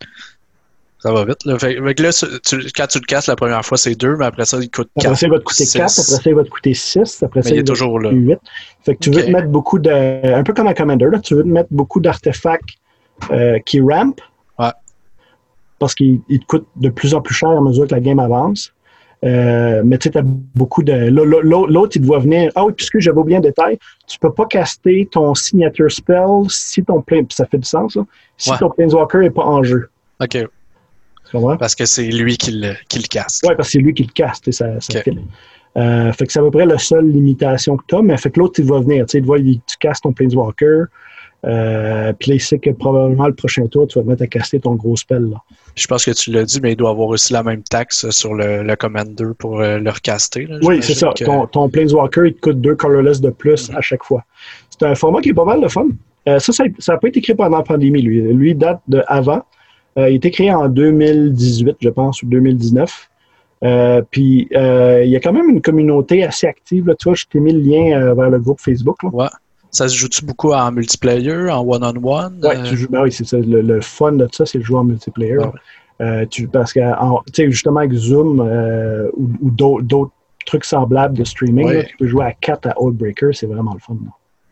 Ça va vite. Là. Fait que là, quand tu le casses la première fois, c'est 2, mais après ça, il coûte 4. Après ça, il va te coûter 4. Après ça, il va te coûter 6. Après ça, il est toujours là. 8. Fait que tu veux te mettre beaucoup un peu comme un Commander, là, tu veux te mettre beaucoup d'artefacts qui rampent. Ouais. Parce qu'ils te coûtent de plus en plus cher à mesure que la game avance. Mais tu sais, tu as beaucoup de. L'autre, il te voit venir. Ah oui, puisque j'avais oublié un détail, tu peux pas caster ton signature spell si ton ça fait du sens, là, si ton Planeswalker n'est pas en jeu. OK. Parce que c'est lui qui le caste. Oui, parce que c'est lui qui le caste. Fait que c'est à peu près la seule limitation que tu as, mais fait que l'autre, il va venir. Tu castes ton Planeswalker, puis là, il sait que probablement le prochain tour, tu vas te mettre à caster ton gros spell. Là. Je pense que tu l'as dit, mais il doit avoir aussi la même taxe sur le Commander pour le recaster. Là, oui, c'est ça. Ton Planeswalker, il te coûte 2 colorless de plus à chaque fois. C'est un format qui est pas mal le fun. Ça n'a pas été créé pendant la pandémie, lui. Lui, il date d'avant. Il a été créé en 2018, je pense, ou 2019. Puis, il y a quand même une communauté assez active. Là. Tu vois, je t'ai mis le lien vers le groupe Facebook. Là. Ouais. Ça se joue-tu beaucoup en multiplayer, en one-on-one? Oui, c'est ça. Le fun de ça, c'est de jouer en multiplayer. Parce que, justement, avec Zoom ou d'autres trucs semblables de streaming, là, tu peux jouer à 4 à Oathbreaker. C'est vraiment le fun. Là.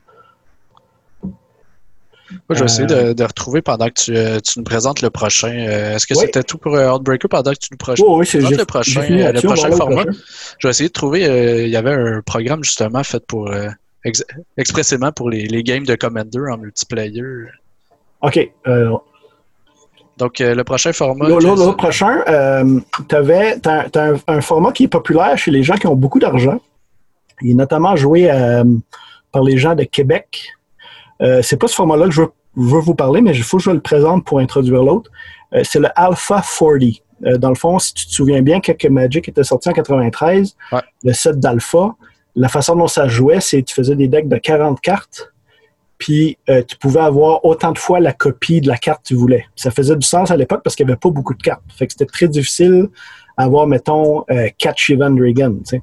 Moi, je vais essayer de retrouver pendant que tu nous présentes le prochain. Est-ce que c'était tout pour Oathbreaker pendant que tu nous présentes le prochain format? Je vais essayer de trouver. Il y avait un programme justement fait pour expressément pour les games de Commander en multiplayer. OK. Donc, le prochain format. Le prochain, t'as un format qui est populaire chez les gens qui ont beaucoup d'argent. Il est notamment joué par les gens de Québec. C'est pas ce format-là que je veux vous parler, mais il faut que je le présente pour introduire l'autre. C'est le Alpha 40. Dans le fond, si tu te souviens bien, quand Magic était sorti en 93, le set d'Alpha, la façon dont ça jouait, c'est que tu faisais des decks de 40 cartes, puis tu pouvais avoir autant de fois la copie de la carte que tu voulais. Ça faisait du sens à l'époque parce qu'il n'y avait pas beaucoup de cartes. Fait que c'était très difficile d'avoir, mettons, 4 Shivan Dragon, tu sais.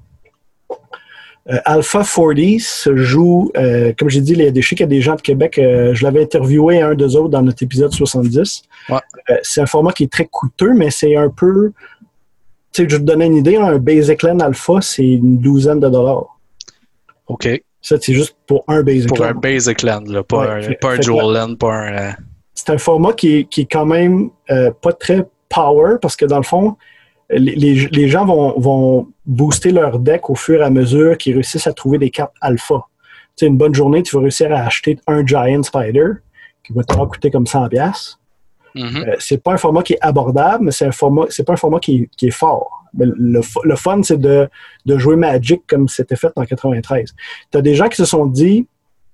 Alpha 40 se joue, comme j'ai dit, je sais qu'il y a des gens de Québec, je l'avais interviewé un d'eux autres dans notre épisode 70. C'est un format qui est très coûteux, mais c'est un peu, tu sais, je vais te donner une idée, un Basic Land Alpha, c'est une douzaine de $. OK. Ça, c'est juste pour un Basic Land. Pour un Basic Land, là, pas un Dual Land, pas un... C'est un format qui est quand même pas très power, parce que dans le fond, les gens vont booster leur deck au fur et à mesure qu'ils réussissent à trouver des cartes alpha. Tu sais, une bonne journée, tu vas réussir à acheter un Giant Spider qui va te coûter comme 100$. C'est pas un format qui est abordable, mais c'est pas un format qui est fort. Mais le fun, c'est de jouer Magic comme c'était fait en 93. Tu as des gens qui se sont dit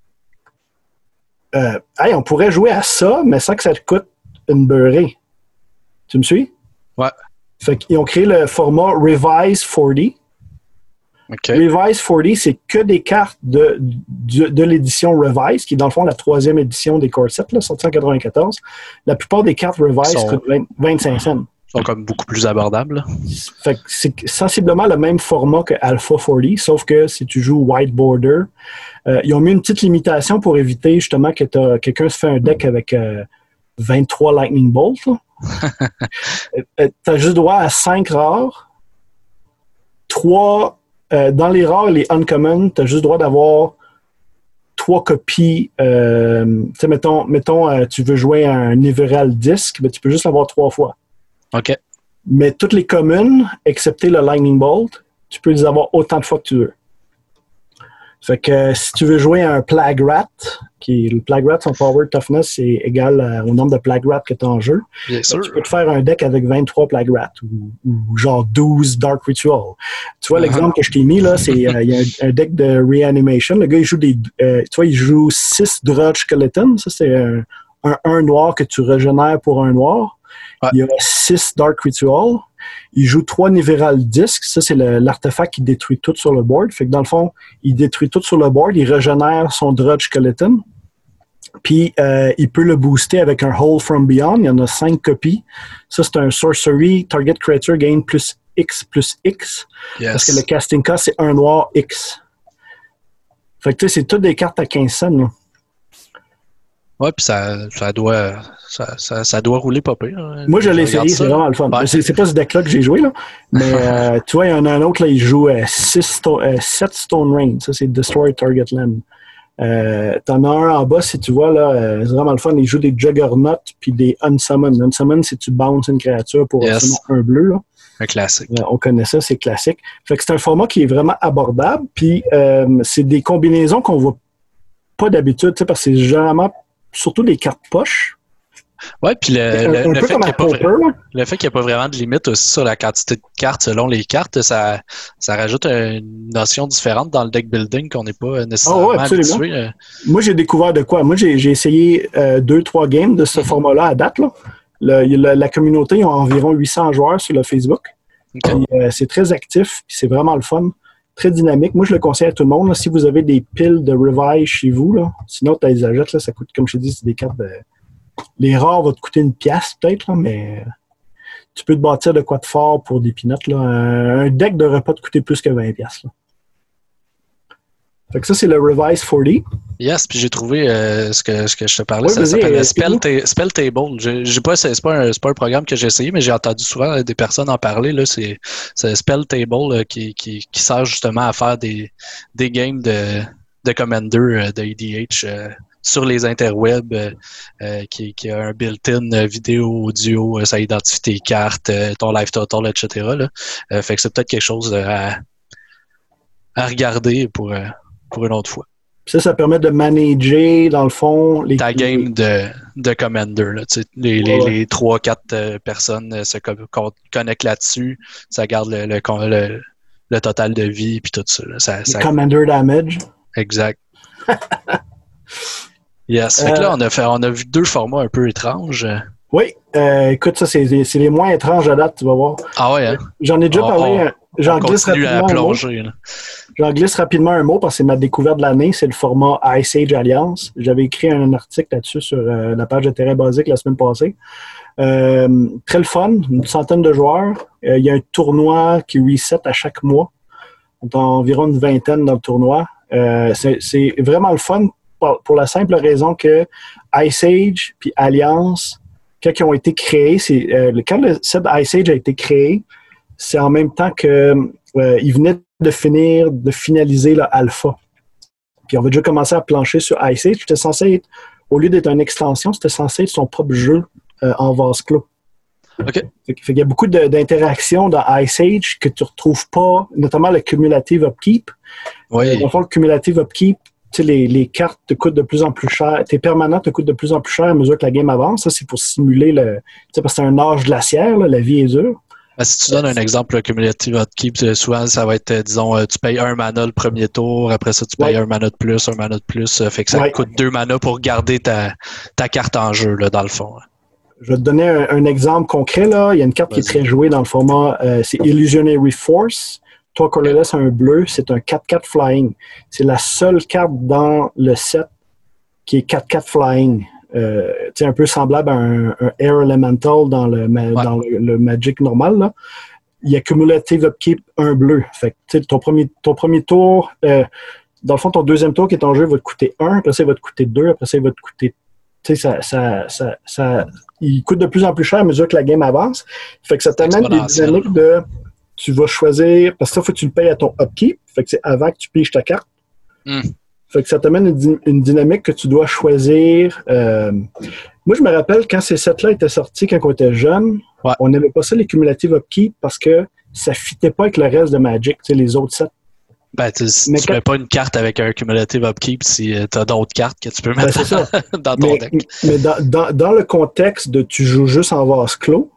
hey, on pourrait jouer à ça, mais ça te coûte une beurrée. Tu me suis? Ouais. Fait qu'ils ont créé le format Revise 40. Okay. Revise 40, c'est que des cartes de l'édition Revise, qui est dans le fond la 3e édition des core sets, là, sortie en 94. La plupart des cartes Revise coûtent 25 cents. Sont comme beaucoup plus abordables. Fait que c'est sensiblement le même format que Alpha 40, sauf que si tu joues White Border, ils ont mis une petite limitation pour éviter justement que quelqu'un se fait un deck avec 23 Lightning Bolt. Tu as juste droit à 5 rares, 3 dans les rares, les uncommon, tu as juste droit d'avoir 3 copies. Mettons, tu veux jouer un Everal Disc, mais tu peux juste l'avoir 3 fois. OK. Mais toutes les communes, excepté le Lightning Bolt, tu peux les avoir autant de fois que tu veux. Fait que si tu veux jouer un Plague Rat, le Plague Rat, son Power Toughness est égal au nombre de Plague Rat que tu as en jeu. Bien sûr. Tu peux te faire un deck avec 23 Plague Rat ou genre 12 Dark Ritual. Tu vois, l'exemple que je t'ai mis, là, c'est il y a un deck de Reanimation. Le gars, il joue il joue 6 Drudge Skeleton. Ça, c'est un noir que tu régénères pour un noir. Ouais. Il y a 6 Dark Ritual. Il joue 3 Niveral Discs. Ça, c'est l'artefact qui détruit tout sur le board. Fait que dans le fond, il détruit tout sur le board. Il régénère son Drudge Skeleton. Puis, il peut le booster avec un Hole from Beyond. Il y en a 5 copies. Ça, c'est un Sorcery. Target Creature gain plus X. Yes. Parce que le casting cost, c'est un noir X. Fait que tu sais, c'est toutes des cartes à 15 cents. Là. Ouais, puis ça doit rouler pas pire. Hein. Moi, je l'ai essayé, c'est vraiment le fun. Ouais. C'est pas ce deck-là que j'ai joué, là. Mais tu vois, il y en a un autre, là, il joue 7 Stone Rain. Ça, c'est Destroy Target Land. T'en as un en bas, si tu vois, là, c'est vraiment le fun. Il joue des Juggernaut puis des Unsummon. Unsummon, c'est tu bounces une créature pour un bleu, là. Un classique. On connaît ça, c'est classique. Fait que c'est un format qui est vraiment abordable. Puis c'est des combinaisons qu'on voit pas d'habitude, tu sais, parce que c'est généralement surtout des cartes poche. Oui, puis le fait qu'il n'y a pas vraiment de limite aussi sur la quantité de cartes selon les cartes, ça rajoute une notion différente dans le deck building qu'on n'est pas nécessairement habitué. Moi, j'ai découvert de quoi? Moi, j'ai essayé 2-3 games de ce format-là à date. Là. La communauté, ils ont environ 800 joueurs sur le Facebook. Okay. C'est très actif, puis c'est vraiment le fun. Très dynamique. Moi, je le conseille à tout le monde. Là, si vous avez des piles de Revise chez vous, là, sinon, tu les achètes, là, ça coûte, comme je te dis, c'est des cartes de... Les rares vont te coûter 1$ peut-être, là, mais tu peux te bâtir de quoi de fort pour des peanuts. Là. Un deck ne devrait pas te coûter plus que 20$. Là. Fait que ça, c'est le Revise 40. Yes, puis j'ai trouvé ce que je te parlais, ça s'appelle Spell Table. C'est pas un programme que j'ai essayé, mais j'ai entendu souvent des personnes en parler. Là, c'est Spell Table qui sert justement à faire des games de Commander de EDH sur les interwebs, qui a un built-in vidéo, audio, ça identifie tes cartes, ton life total, etc. Là. Fait que c'est peut-être quelque chose à regarder pour une autre fois. Ça permet de manager, dans le fond... ta game de Commander. Là, les 3-4 personnes se connectent là-dessus, ça garde le total de vie puis tout ça. Ça Commander damage. Exact. Yes. Fait que là, on a vu 2 formats un peu étranges. Oui. Écoute, ça, c'est les moins étranges à date, tu vas voir. Ah ouais, hein? J'en ai déjà parlé. J'en glisse rapidement un mot parce que c'est ma découverte de l'année. C'est le format Ice Age Alliance. J'avais écrit un article là-dessus sur la page de Terrain Basique la semaine passée. Très le fun, une centaine de joueurs. Il y a un tournoi qui reset à chaque mois. On est environ une vingtaine dans le tournoi. C'est vraiment le fun pour la simple raison que Ice Age puis Alliance, quand ils ont été créés, quand le set Ice Age a été créé, c'est en même temps que il venait de finaliser l'alpha. Puis on avait déjà commencé à plancher sur Ice Age. C'était censé être, au lieu d'être une extension, c'était censé être son propre jeu en vase clos. OK. Fait qu'il y a beaucoup d'interactions dans Ice Age que tu ne retrouves pas, notamment le cumulative upkeep. Oui. Dans le fond, le cumulative upkeep, tu sais, les cartes te coûtent de plus en plus cher. Tes permanents te coûtent de plus en plus cher à mesure que la game avance. Ça, c'est pour simuler parce que c'est un âge glaciaire, là, la vie est dure. Si tu donnes un exemple cumulative upkeep, souvent, ça va être, disons, tu payes 1 mana le premier tour, après ça, tu payes 1 mana de plus, 1 mana de plus. Fait que ça coûte 2 mana pour garder ta carte en jeu, là, dans le fond. Je vais te donner un exemple concret. Là. Il y a une carte qui est très jouée dans le format, c'est Illusionary Force. Toi, Corlelis, un bleu, c'est un 4-4 flying. C'est la seule carte dans le set qui est 4-4 flying. Un peu semblable à un Air Elemental dans le Magic normal. Là. Il y a Cumulative Upkeep, un bleu. Fait que, ton premier tour, dans le fond, ton deuxième tour qui est en jeu va te coûter 1, après ça, il va te coûter 2, après ça, il va te coûter... il coûte de plus en plus cher à mesure que la game avance. Fait que ça t'amène des dynamiques de... Tu vas choisir... Parce que ça, il faut que tu le payes à ton upkeep. Fait que c'est avant que tu piges ta carte. Fait que ça t'amène une dynamique que tu dois choisir. Moi, je me rappelle quand ces sets-là étaient sortis, quand on était jeune, on n'aimait pas ça, les cumulative upkeep, parce que ça ne fitait pas avec le reste de Magic, les autres sets. Ben, tu ne mets pas une carte avec un cumulative upkeep si tu as d'autres cartes que tu peux mettre dans ton deck. Mais dans le contexte de tu joues juste en vase clos,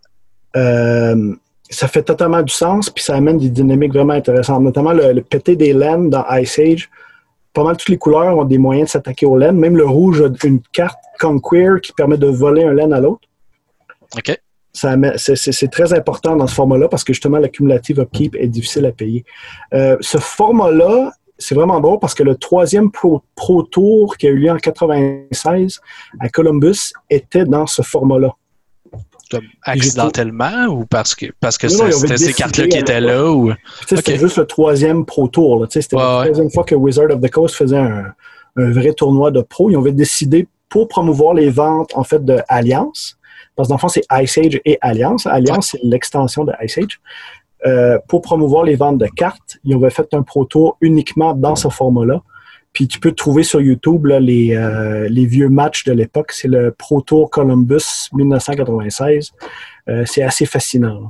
ça fait totalement du sens, puis ça amène des dynamiques vraiment intéressantes. Notamment le péter des laines dans Ice Age. Pas mal toutes les couleurs ont des moyens de s'attaquer aux laines. Même le rouge a une carte Conquer qui permet de voler un laine à l'autre. OK. C'est très important dans ce format-là parce que justement, la cumulative upkeep est difficile à payer. Ce format-là, c'est vraiment bon parce que le troisième Pro Tour qui a eu lieu en 1996 à Columbus était dans ce format-là. Comme accidentellement ou parce que c'était ces cartes-là qui étaient là? Ou... C'était juste le troisième Pro Tour. C'était la troisième fois que Wizard of the Coast faisait un vrai tournoi de pro. Ils avaient décidé pour promouvoir les ventes en fait de Alliance. Parce que dans le fond, c'est Ice Age et Alliance. Alliance, c'est l'extension de Ice Age. Pour promouvoir les ventes de cartes, ils avaient fait un Pro Tour uniquement dans ce format-là. Puis tu peux trouver sur YouTube là, les vieux matchs de l'époque. C'est le Pro Tour Columbus 1996. C'est assez fascinant.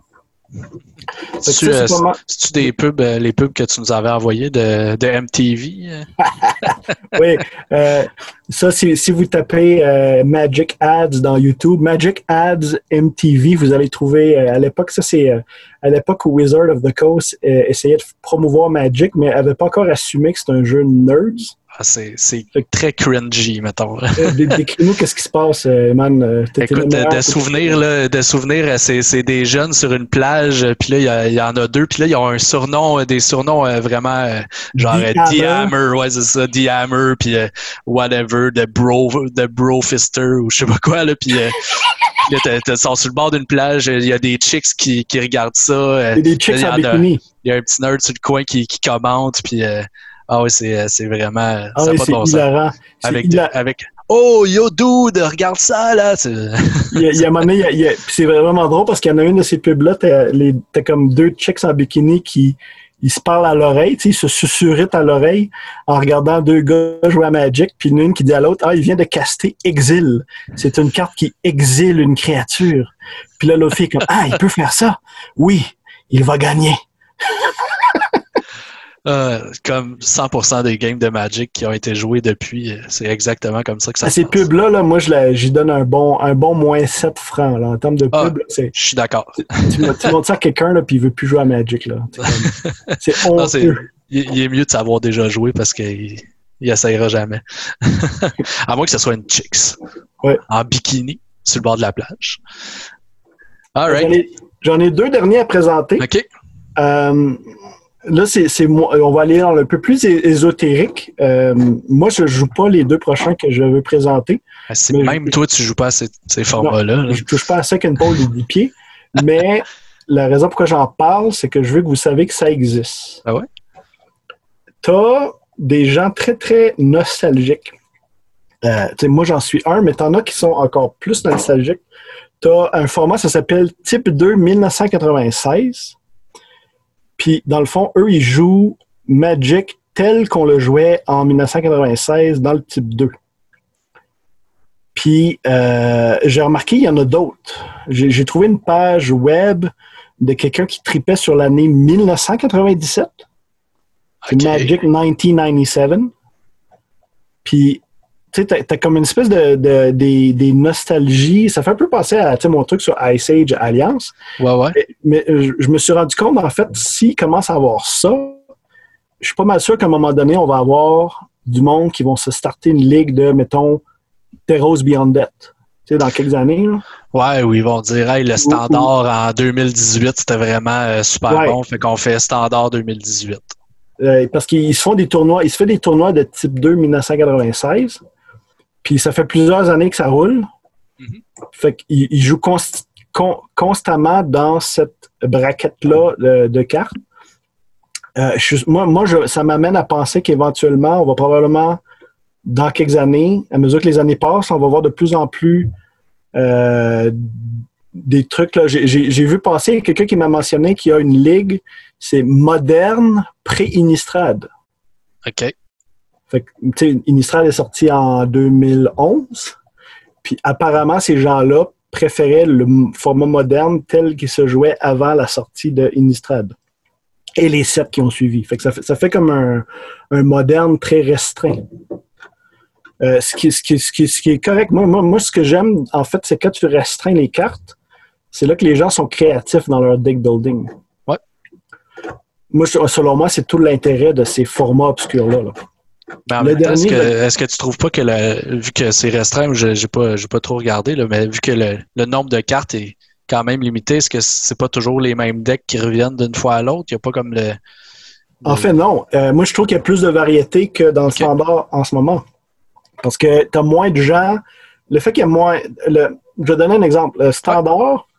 C'est-tu des pubs, les pubs que tu nous avais envoyés de MTV? Oui. Ça, si vous tapez Magic Ads dans YouTube, Magic Ads MTV, vous allez trouver, à l'époque, ça c'est à l'époque où Wizard of the Coast essayait de promouvoir Magic, mais n'avait pas encore assumé que c'est un jeu de nerds. C'est très cringy, mettons. Décris-nous qu'est-ce qui se passe, man. Écoute, de souvenirs, c'est des jeunes sur une plage, puis là, il y en a deux, puis là, ils ont des surnoms vraiment genre The Hammer, ouais, c'est ça, The Hammer, puis whatever, The Brofister, ou je sais pas quoi, là, puis là, ils sont sur le bord d'une plage, il y a des chicks qui regardent ça. Il y a des chicks en bikini. Il y a un petit nerd sur le coin qui commente, puis... Ah oui, c'est vraiment... Ah oui, c'est hilarant. Avec oh, yo, dude, regarde ça, là! Il y a un moment donné, c'est vraiment drôle parce qu'il y en a une de ces pubs-là, t'as comme deux chicks en bikini qui ils se parlent à l'oreille, ils se susurritent à l'oreille en regardant deux gars jouer à Magic, puis une qui dit à l'autre, « Ah, il vient de caster Exile. C'est une carte qui exile une créature. » Puis là, l'autre fille est comme, « Ah, il peut faire ça. Oui, il va gagner. » Comme 100% des games de Magic qui ont été joués depuis, c'est exactement comme ça que ça se passe. Ces pubs-là, là, moi, j'y donne un bon moins 7 francs. Là, en termes de pub, je suis d'accord. Tu montres ça à quelqu'un, là, puis il veut plus jouer à Magic. Là. C'est honteux. Il est mieux de savoir déjà jouer parce qu'il essayera jamais. À moins que ce soit une chicks. Ouais. En bikini, sur le bord de la plage. All right. J'en ai deux derniers à présenter. OK. Là, on va aller dans un peu plus ésotérique. Moi, je ne joue pas les deux prochains que je veux présenter. Toi, tu ne joues pas à ces formats-là. Je ne touche pas à ça qu'une pole de 10 pieds. Mais la raison pourquoi j'en parle, c'est que je veux que vous sachiez que ça existe. Ah ouais? Tu as des gens très, très nostalgiques. Moi, j'en suis un, mais tu en as qui sont encore plus nostalgiques. Tu as un format, ça s'appelle Type 2 1996. Puis, dans le fond, eux, ils jouent Magic tel qu'on le jouait en 1996 dans le Type 2. Puis, j'ai remarqué, il y en a d'autres. J'ai trouvé une page web de quelqu'un qui tripait sur l'année 1997. C'est Magic 1997. Puis, tu sais, t'as comme une espèce des nostalgies. Ça fait un peu penser à mon truc sur Ice Age Alliance. Ouais. Mais je me suis rendu compte, en fait, s'ils commencent à avoir ça, je suis pas mal sûr qu'à un moment donné, on va avoir du monde qui vont se starter une ligue de, mettons, Theros Beyond Death. Tu sais, dans quelques années. Là. Ouais, où ils vont dire hey, le standard en 2018, c'était vraiment super bon, fait qu'on fait standard 2018. Parce qu'ils se font des tournois, il se fait des tournois de type 2 1996, puis ça fait plusieurs années que ça roule. Mm-hmm. Fait qu'ils jouent constamment dans cette braquette-là de cartes. Ça m'amène à penser qu'éventuellement, on va probablement, dans quelques années, à mesure que les années passent, on va voir de plus en plus des trucs. Là. J'ai vu passer quelqu'un qui m'a mentionné qu'il y a une ligue, c'est Moderne pré-Innistrad. OK. Fait que, tu sais, Innistrad est sorti en 2011, puis apparemment, ces gens-là préféraient le format moderne tel qu'il se jouait avant la sortie de Innistrad. Et les 7 qui ont suivi. Fait que ça fait comme un moderne très restreint. Ce qui est correct. Moi, ce que j'aime, en fait, c'est quand tu restreins les cartes, c'est là que les gens sont créatifs dans leur deck building. Ouais. Moi, selon moi, c'est tout l'intérêt de ces formats obscurs-là. Là. Ben, est-ce que tu trouves pas que vu que c'est restreint, j'ai pas trop regardé, là, mais vu que le nombre de cartes est quand même limité, est-ce que c'est pas toujours les mêmes decks qui reviennent d'une fois à l'autre? Il n'y a pas comme En fait, non. Moi, je trouve qu'il y a plus de variété que dans le standard en ce moment. Parce que tu as moins de gens. Le fait qu'il y a moins. Je vais donner un exemple. Le standard,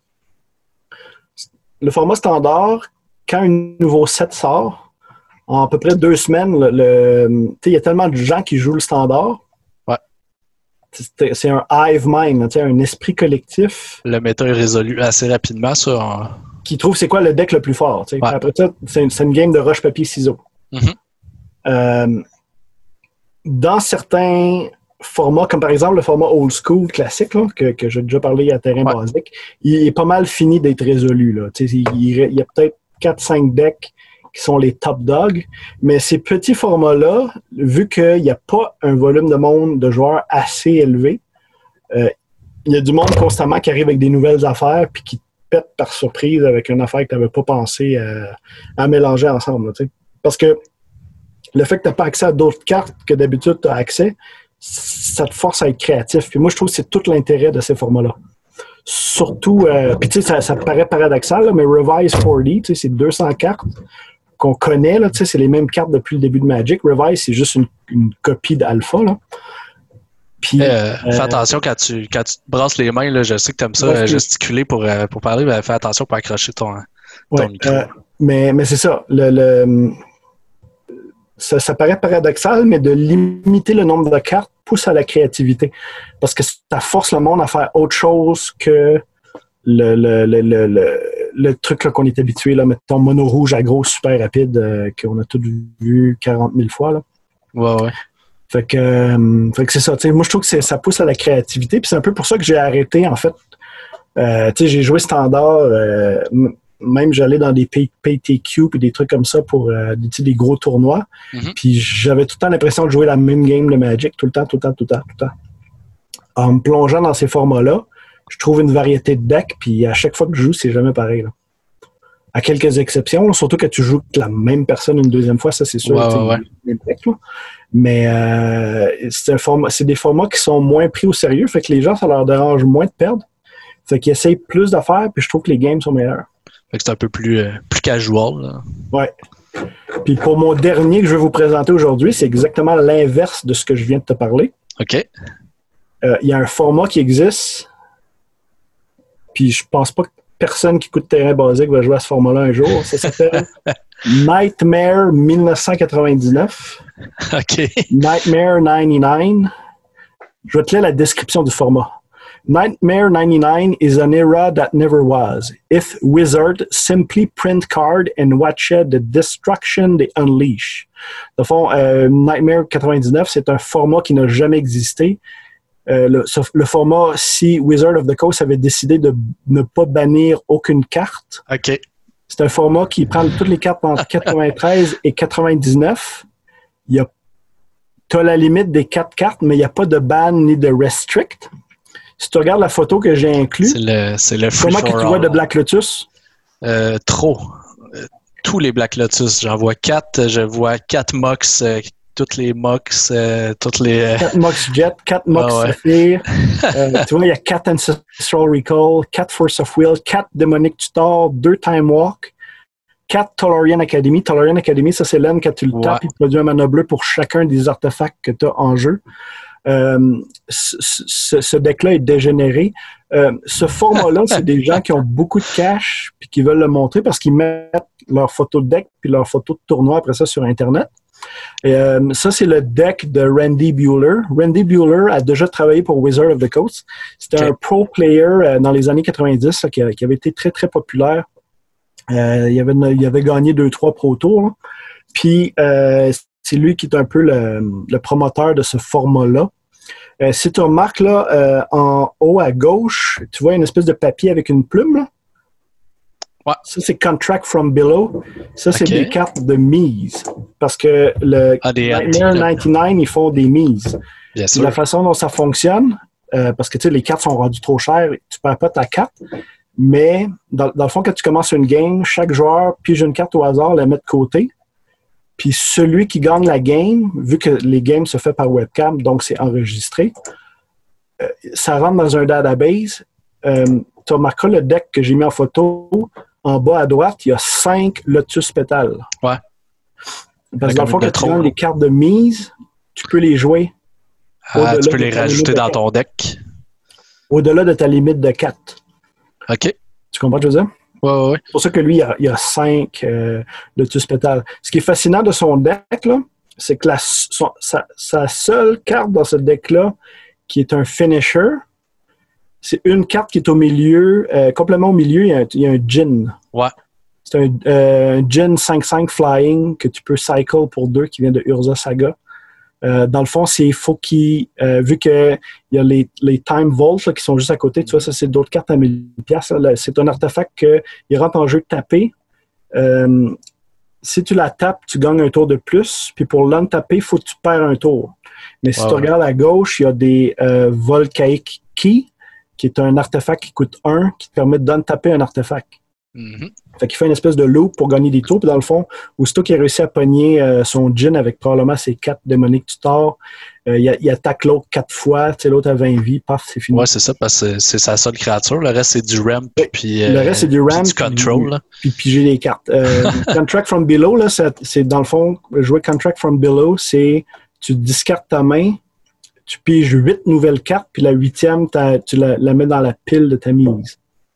le format standard, quand un nouveau set sort, en à peu près 2 semaines, il y a tellement de gens qui jouent le standard. Ouais. C'est un hive mind, un esprit collectif. Le méta est résolu assez rapidement, ça. Qui trouve c'est quoi le deck le plus fort. Ouais. Après ça, c'est une game de roche-papier-ciseaux. Mm-hmm. Dans certains formats, comme par exemple le format old school classique, là, que j'ai déjà parlé à terrain basique, il est pas mal fini d'être résolu. Là. Il y a peut-être 4-5 decks qui sont les top dogs, mais ces petits formats-là, vu qu'il n'y a pas un volume de monde de joueurs assez élevé, il y a du monde constamment qui arrive avec des nouvelles affaires puis qui pète par surprise avec une affaire que tu n'avais pas pensé à mélanger ensemble. Là, parce que le fait que tu n'as pas accès à d'autres cartes que d'habitude tu as accès, ça te force à être créatif. Puis moi, je trouve que c'est tout l'intérêt de ces formats-là. Surtout, puis tu sais, ça paraît paradoxal, là, mais Revise 40, c'est 200 cartes qu'on connaît, là, c'est les mêmes cartes depuis le début de Magic. Revise, c'est juste une copie d'Alpha. Là. Puis, fais attention quand tu te brasses les mains, là, je sais que tu aimes ça gesticuler pour parler, mais fais attention pour accrocher ton micro. Mais c'est ça. Ça paraît paradoxal, mais de limiter le nombre de cartes pousse à la créativité. Parce que ça force le monde à faire autre chose que le truc là, qu'on est habitué. Là, mettons mono rouge aggro super rapide qu'on a tous vu 40 000 fois. Là. Ouais. Fait que c'est ça. Moi, je trouve que ça pousse à la créativité. Puis c'est un peu pour ça que j'ai arrêté, en fait. J'ai joué standard. Même j'allais dans des PTQ et des trucs comme ça pour des gros tournois. Mm-hmm. Puis j'avais tout le temps l'impression de jouer la même game de Magic tout le temps. En me plongeant dans ces formats-là, je trouve une variété de decks, puis à chaque fois que je joue, c'est jamais pareil. Là. À quelques exceptions, là, surtout que tu joues avec la même personne une deuxième fois, ça c'est sûr. Ouais. Decks, mais c'est des formats qui sont moins pris au sérieux, fait que les gens, ça leur dérange moins de perdre. Fait qu'ils essayent plus de faire, puis je trouve que les games sont meilleurs. Fait que c'est un peu plus casual. Là. Ouais. Puis pour mon dernier que je vais vous présenter aujourd'hui, c'est exactement l'inverse de ce que je viens de te parler. OK. Il y a un format qui existe, puis je pense pas que personne qui écoute terrain basique va jouer à ce format-là un jour. Ça s'appelle Nightmare 1999. OK. Nightmare 99. Je vais te lire la description du format. Nightmare 99 is an era that never was. If Wizard simply print card and watch the destruction they unleash. De fond, Nightmare 99, c'est un format qui n'a jamais existé. Le format, si Wizard of the Coast avait décidé de ne pas bannir aucune carte, okay. C'est un format qui prend toutes les cartes entre 93 et 99. Tu as la limite des 4 cartes, mais il n'y a pas de ban ni de restrict. Si tu regardes la photo que j'ai inclue, c'est le free comment que tu vois de Black Lotus? Trop. Tous les Black Lotus. J'en vois 4. Je vois 4 Mox, toutes les Mox, toutes les... 4 Mox Jet, 4 Mox Saphir. Tu vois, il y a 4 Ancestral Recall, 4 Force of Will, 4 Demonic Tutor, 2 Time Walk, 4 Tolarian Academy. Tolarian Academy, ça c'est l'aine quand tu le tapes, il produit un mana bleu pour chacun des artefacts que tu as en jeu. Ce deck-là est dégénéré. Ce format-là, c'est des gens qui ont beaucoup de cash puis qui veulent le montrer parce qu'ils mettent leur photo de deck puis leur photo de tournoi après ça sur Internet. Ça, c'est le deck de Randy Buehler. Randy Buehler a déjà travaillé pour Wizard of the Coast. C'était un pro player dans les années 90 là, qui avait été très, très populaire. Il avait gagné 2-3 Pro Tours. Là. Puis, c'est lui qui est un peu le promoteur de ce format-là. Si tu remarques là, en haut à gauche, tu vois une espèce de papier avec une plume. Là. Ouais. Ça, c'est Contract from Below. Ça, c'est des cartes de mise. Parce que le Nightmare 99, ils font des mises. La façon dont ça fonctionne, parce que les cartes sont rendues trop chères, tu ne perds pas ta carte. Mais dans le fond, quand tu commences une game, chaque joueur pige une carte au hasard, la met de côté. Puis celui qui gagne la game, vu que les games se font par webcam, donc c'est enregistré, ça rentre dans un database. Tu remarqueras le deck que j'ai mis en photo. En bas à droite, il y a 5 Lotus Pétales. Ouais. Parce que dans le fond, quand tu gagnes les cartes de mise, tu peux les jouer. Tu peux les rajouter dans ton deck. Au-delà de ta limite de 4. OK. Tu comprends ce que je veux dire? Oui. C'est pour ça que lui, il y a 5 Lotus Pétales. Ce qui est fascinant de son deck, là, c'est que sa seule carte dans ce deck-là, qui est un finisher, c'est une carte qui est au milieu, complètement au milieu, il y a un Djinn. Ouais. C'est un Djinn 5-5 flying que tu peux cycle pour 2 qui vient de Urza Saga. Dans le fond, c'est faut qu'il, vu qu'il y a les Time Vaults là, qui sont juste à côté, tu vois, ça c'est d'autres cartes à 1000$. C'est un artefact qu'il rentre en jeu tapé. Si tu la tapes, tu gagnes un tour de plus. Puis pour l'untaper, il faut que tu perds un tour. Mais si tu regardes à gauche, il y a des Volcaic Key, qui est un artefact qui coûte 1, qui te permet d'untaper un artefact. Mm-hmm. Fait qu'il fait une espèce de loop pour gagner des tours. Puis dans le fond, aussitôt qu'il a réussi à pogner son Djinn avec probablement ses 4 démoniques tutor, il attaque l'autre 4 fois, l'autre a 20 vies, paf, c'est fini. Ouais, c'est ça, parce que c'est sa seule créature. Le reste, c'est du ramp. Puis, le reste, c'est du ramp. Du control. Puis piger les cartes. Contract from Below, là, c'est dans le fond, jouer Contract from Below, c'est tu discartes ta main, tu piges 8 nouvelles cartes, puis la 8e, tu la mets dans la pile de ta mise.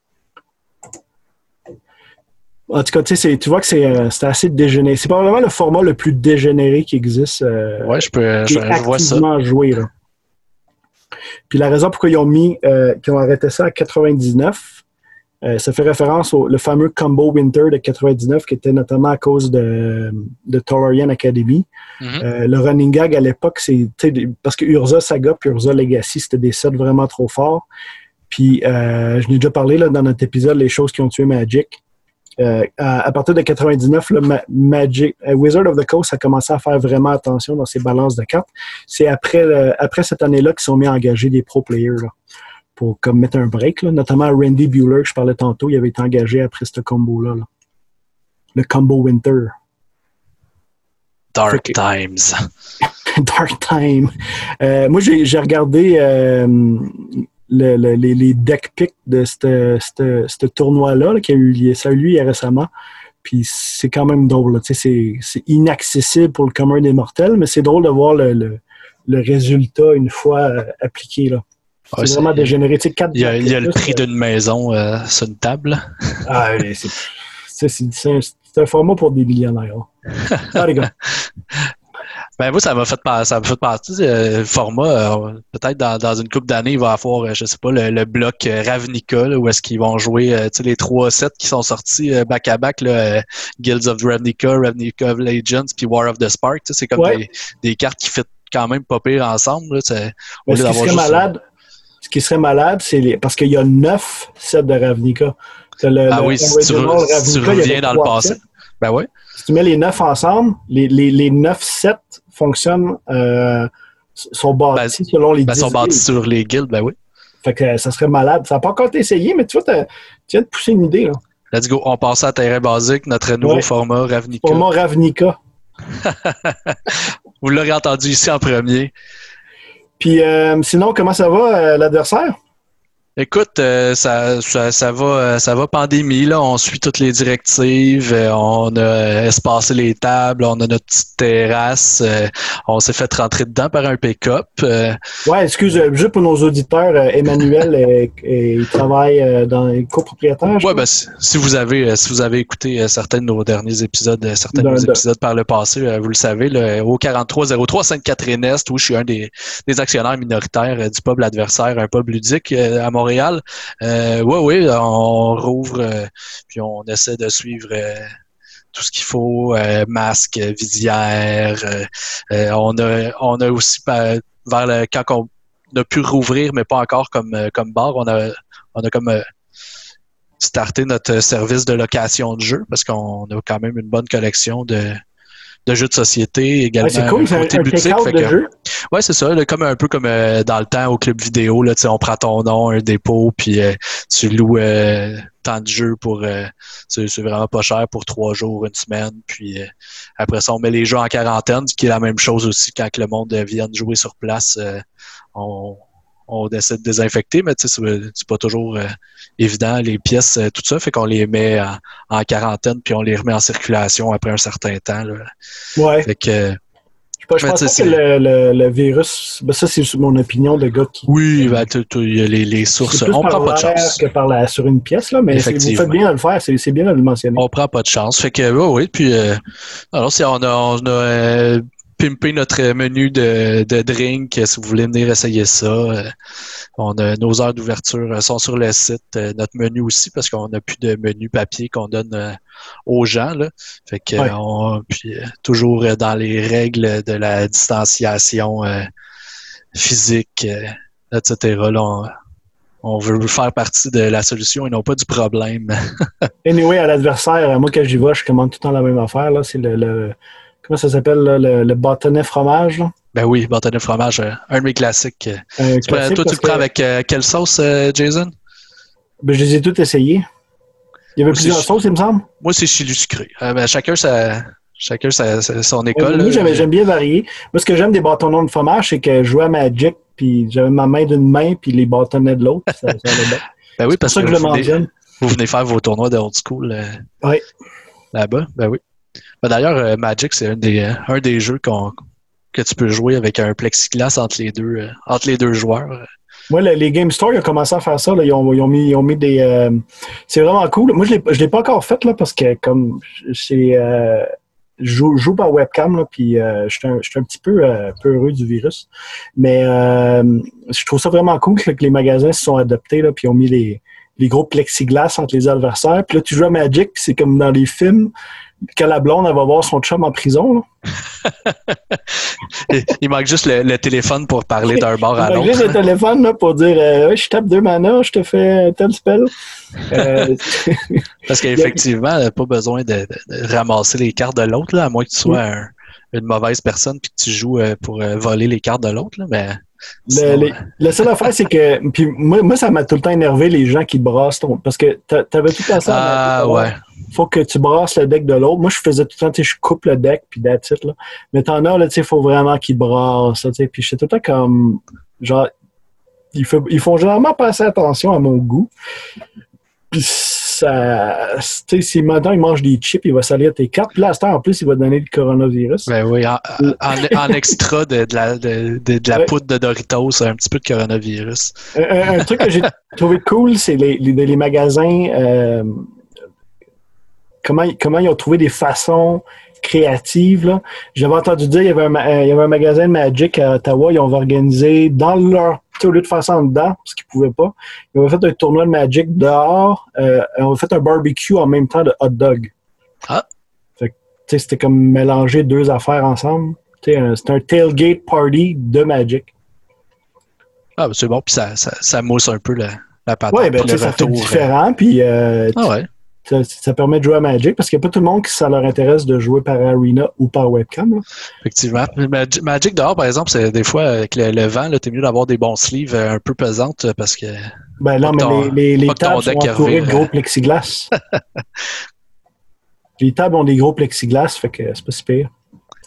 En tout cas, tu vois que c'est assez dégénéré. C'est probablement le format le plus dégénéré qui existe. Ouais, je vois ça. Joué, là. Puis la raison pourquoi ils ont arrêté ça à 99, ça fait référence au le fameux Combo Winter de 99 qui était notamment à cause de Tolarian Academy. Mm-hmm. Le running gag à l'époque, parce que Urza Saga et Urza Legacy, c'était des sets vraiment trop forts. Puis je n'ai déjà parlé là, dans notre épisode Les choses qui ont tué Magic. À partir de 99, Magic, Wizard of the Coast a commencé à faire vraiment attention dans ses balances de cartes. C'est après cette année-là qu'ils sont mis à engager des pro players là, pour comme mettre un break. Là. Notamment Randy Buehler, que je parlais tantôt, il avait été engagé après ce combo-là. Là. Le Combo Winter. Dark Times. Dark Time. Moi, j'ai regardé les deck picks de ce tournoi-là qui a eu lieu récemment. Puis c'est quand même drôle. C'est inaccessible pour le commun des mortels, mais c'est drôle de voir le résultat une fois appliqué. Là. C'est vraiment dégénéré. Il y a le prix d'une maison sur une table. Ah, c'est un format pour des millionnaires. Ah, les gars. Ben moi, ça m'a fait partie du format. Peut-être dans une couple d'années, il va y avoir, je sais pas, le bloc Ravnica, là, où est-ce qu'ils vont jouer les 3 sets qui sont sortis back-à-back, Guilds of Ravnica, Ravnica of Legends, puis War of the Spark. C'est comme des cartes qui fit quand même pas pire ensemble. Là, ce qui serait malade, c'est parce qu'il y a 9 sets de Ravnica. Si tu reviens dans le passé. Ben ouais. Si tu mets les 9 ensemble, les 9 sets fonctionnent, sont bâtis selon les 10 sont bâtis sur les guildes, ben oui. Fait que ça serait malade. Ça n'a pas encore été essayé, mais tu vois, tu viens de pousser une idée. Là. Let's go. On passe à terrain basique, notre nouveau format Ravnica. Format Ravnica. Vous l'aurez entendu ici en premier. Puis sinon, comment ça va, l'adversaire? Écoute, ça va pandémie, là. On suit toutes les directives, on a espacé les tables, on a notre petite terrasse, on s'est fait rentrer dedans par un pick-up. Ouais, excuse, juste pour nos auditeurs, Emmanuel, il travaille dans les copropriétaires. Ouais, ben, si vous avez écouté certains de nos derniers épisodes, épisodes par le passé, vous le savez, là, au 4303 Sainte-Catherine-Est, où je suis un des actionnaires minoritaires du pub L'Adversaire, un pub ludique à Montréal. Oui, on rouvre, puis on essaie de suivre tout ce qu'il faut, masque, visière. On a aussi, quand on a pu rouvrir, mais pas encore comme bar, on a comme starté notre service de location de jeux, parce qu'on a quand même une bonne collection de jeux de société, également c'est cool, côté un boutique. de jeux. Ouais, c'est ça, là, comme un peu comme dans le temps au club vidéo, là, on prend ton nom, un dépôt, puis tu loues tant de jeux pour c'est vraiment pas cher pour 3 jours, une semaine, puis après ça, on met les jeux en quarantaine, ce qui est la même chose aussi quand le monde vient jouer sur place. On essaie de désinfecter, mais c'est pas toujours évident, les pièces, tout ça, fait qu'on les met en quarantaine, puis on les remet en circulation après un certain temps. Là. Ouais. Fait que, je pense pas que le virus, ben ça c'est mon opinion de gars qui... Oui, ben, il y a les sources. On prend pas de chance. Que sur une pièce, là, mais vous faites bien de le faire, c'est bien de le mentionner. On prend pas de chance. Fait que, oui, puis alors, on a pimper notre menu de drink, si vous voulez venir essayer ça. On a nos heures d'ouverture sont sur le site, notre menu aussi, parce qu'on n'a plus de menu papier qu'on donne aux gens. Là. Fait que puis, toujours dans les règles de la distanciation physique, etc. Là, on veut faire partie de la solution et non pas du problème. Anyway, à l'adversaire, moi quand j'y vais, je commande tout le temps la même affaire. Là. C'est le comment ça s'appelle, là, le bâtonnet fromage? Là? Ben oui, bâtonnet fromage, un de mes classiques. Toi, tu prends avec quelle sauce, Jason? Ben, je les ai toutes essayées. Il y avait plusieurs sauces, il me semble. Moi, c'est chili sucré. Ben, chacun son école. Moi, j'aime bien varier. Moi, ce que j'aime des bâtonnets de fromage, c'est que je jouais à Magic, puis j'avais ma main d'une main, puis les bâtonnets de l'autre. Ça allait bien. Ben oui, parce que je le mentionne. Vous venez faire vos tournois de old school là-bas. Ben oui. Ben d'ailleurs, Magic, c'est un des jeux que tu peux jouer avec un plexiglas entre les deux joueurs. Moi, les Game Store, ils ont commencé à faire ça. Là. Ils ont mis des... c'est vraiment cool. Moi, je l'ai pas encore fait là, parce que comme c'est... je joue par webcam, là, puis je suis un petit peu heureux du virus. Mais je trouve ça vraiment cool que les magasins se sont adaptés, là, puis ils ont mis les gros plexiglas entre les adversaires. Puis là, tu joues à Magic, puis c'est comme dans les films... Quand la blonde, elle va voir son chum en prison. Là. Il manque juste le téléphone pour parler d'un bord à l'autre. Il manque juste le téléphone là, pour dire je tape 2 manas, je te fais tel spell. Parce qu'effectivement, elle n'a pas besoin de ramasser les cartes de l'autre, là, à moins que tu sois une mauvaise personne et que tu joues pour voler les cartes de l'autre. Là, mais la seule affaire, c'est que puis moi, ça m'a tout le temps énervé les gens qui brassent parce que t'avais tout le temps ça. Ah ouais. Faut que tu brasses le deck de l'autre. Moi, je faisais tout le temps, je coupe le deck, puis that's it, là. Mais t'en as, là, il faut vraiment qu'ils brassent, puis j'étais tout le temps comme, genre, ils font généralement pas assez attention à mon goût. Puis ça, si maintenant il mange des chips, il va salir tes cartes. Puis là, à ce temps, en plus, il va te donner le coronavirus. Ben oui, en extra de la poudre de Doritos, un petit peu de coronavirus. Un truc que j'ai trouvé cool, c'est les magasins... Comment ils ont trouvé des façons créatives. Là. J'avais entendu dire qu'il y avait un magasin de Magic à Ottawa. Ils ont organisé dans leur... Au lieu de faire ça en dedans, parce qu'ils ne pouvaient pas, ils ont fait un tournoi de Magic dehors. Ils ont fait un barbecue en même temps de hot dog. Ah! C'était comme mélanger 2 affaires ensemble. C'était un tailgate party de Magic. Ah, ben c'est bon. Puis ça mousse un peu la patate. Oui, ben, ça fait différent. Puis... ouais. Ça permet de jouer à Magic parce qu'il n'y a pas tout le monde qui ça leur intéresse de jouer par Arena ou par webcam. Là. Effectivement. Magic dehors, par exemple, c'est des fois avec le vent, t'es mieux d'avoir des bons sleeves un peu pesantes parce que. Ben non, mais les tables sont entourées de gros plexiglas. Les tables ont des gros plexiglas, fait que c'est pas si pire.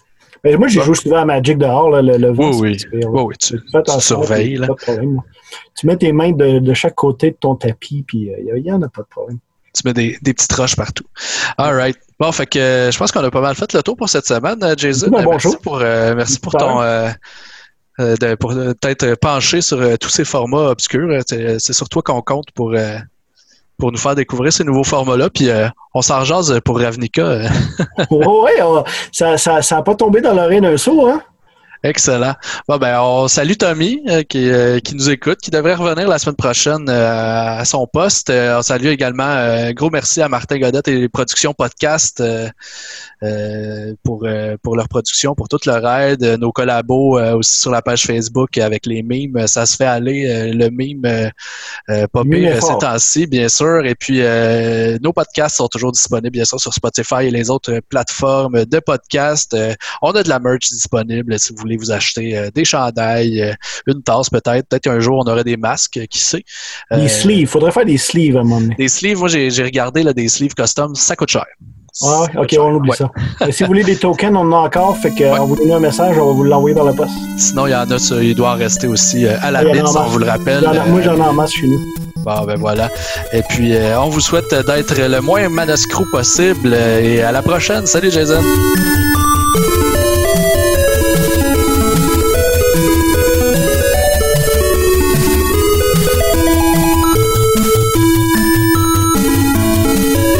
Moi, j'ai joué souvent à Magic dehors, là, le vent. Oui, tu surveilles. Là. Pas de problème. Tu mets tes mains de chaque côté de ton tapis, puis il n'y en a pas de problème. Tu mets des petites roches partout. All right. Bon, fait que je pense qu'on a pas mal fait le tour pour cette semaine, Jason. Merci pour ton... pour peut-être pencher sur tous ces formats obscurs. C'est sur toi qu'on compte pour nous faire découvrir ces nouveaux formats-là. Puis on s'en rejase pour Ravnica. Oui, ça n'a pas tombé dans l'oreille d'un sourd, hein? Excellent. Bon, ben, on salue Tommy qui nous écoute, qui devrait revenir la semaine prochaine à son poste. On salue également gros merci à Martin Godette et les Productions Podcast pour leur production, pour toute leur aide. Nos collabos aussi sur la page Facebook avec les mimes. Ça se fait aller, le mime pas pire ces temps-ci, bien sûr. Et puis, nos podcasts sont toujours disponibles, bien sûr, sur Spotify et les autres plateformes de podcasts. On a de la merch disponible si vous voulez vous acheter des chandails, une tasse peut-être. Peut-être un jour, on aurait des masques, qui sait. Des sleeves. Il faudrait faire des sleeves à un moment donné. Des sleeves, moi, j'ai regardé là, des sleeves custom. Ça coûte cher. Ah, OK, on oublie ça. Si vous voulez des tokens, on en a encore. Fait que on vous donne un message, on va vous l'envoyer par la poste. Sinon, il y en a, il doit en rester aussi à la bite, on vous le rappelle. Moi, j'en ai en masse chez nous. Bon, ben voilà. Et puis, on vous souhaite d'être le moins manascrou possible. Et à la prochaine. Salut, Jason.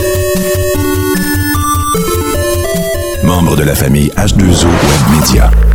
Membre de la famille H2O Web Media.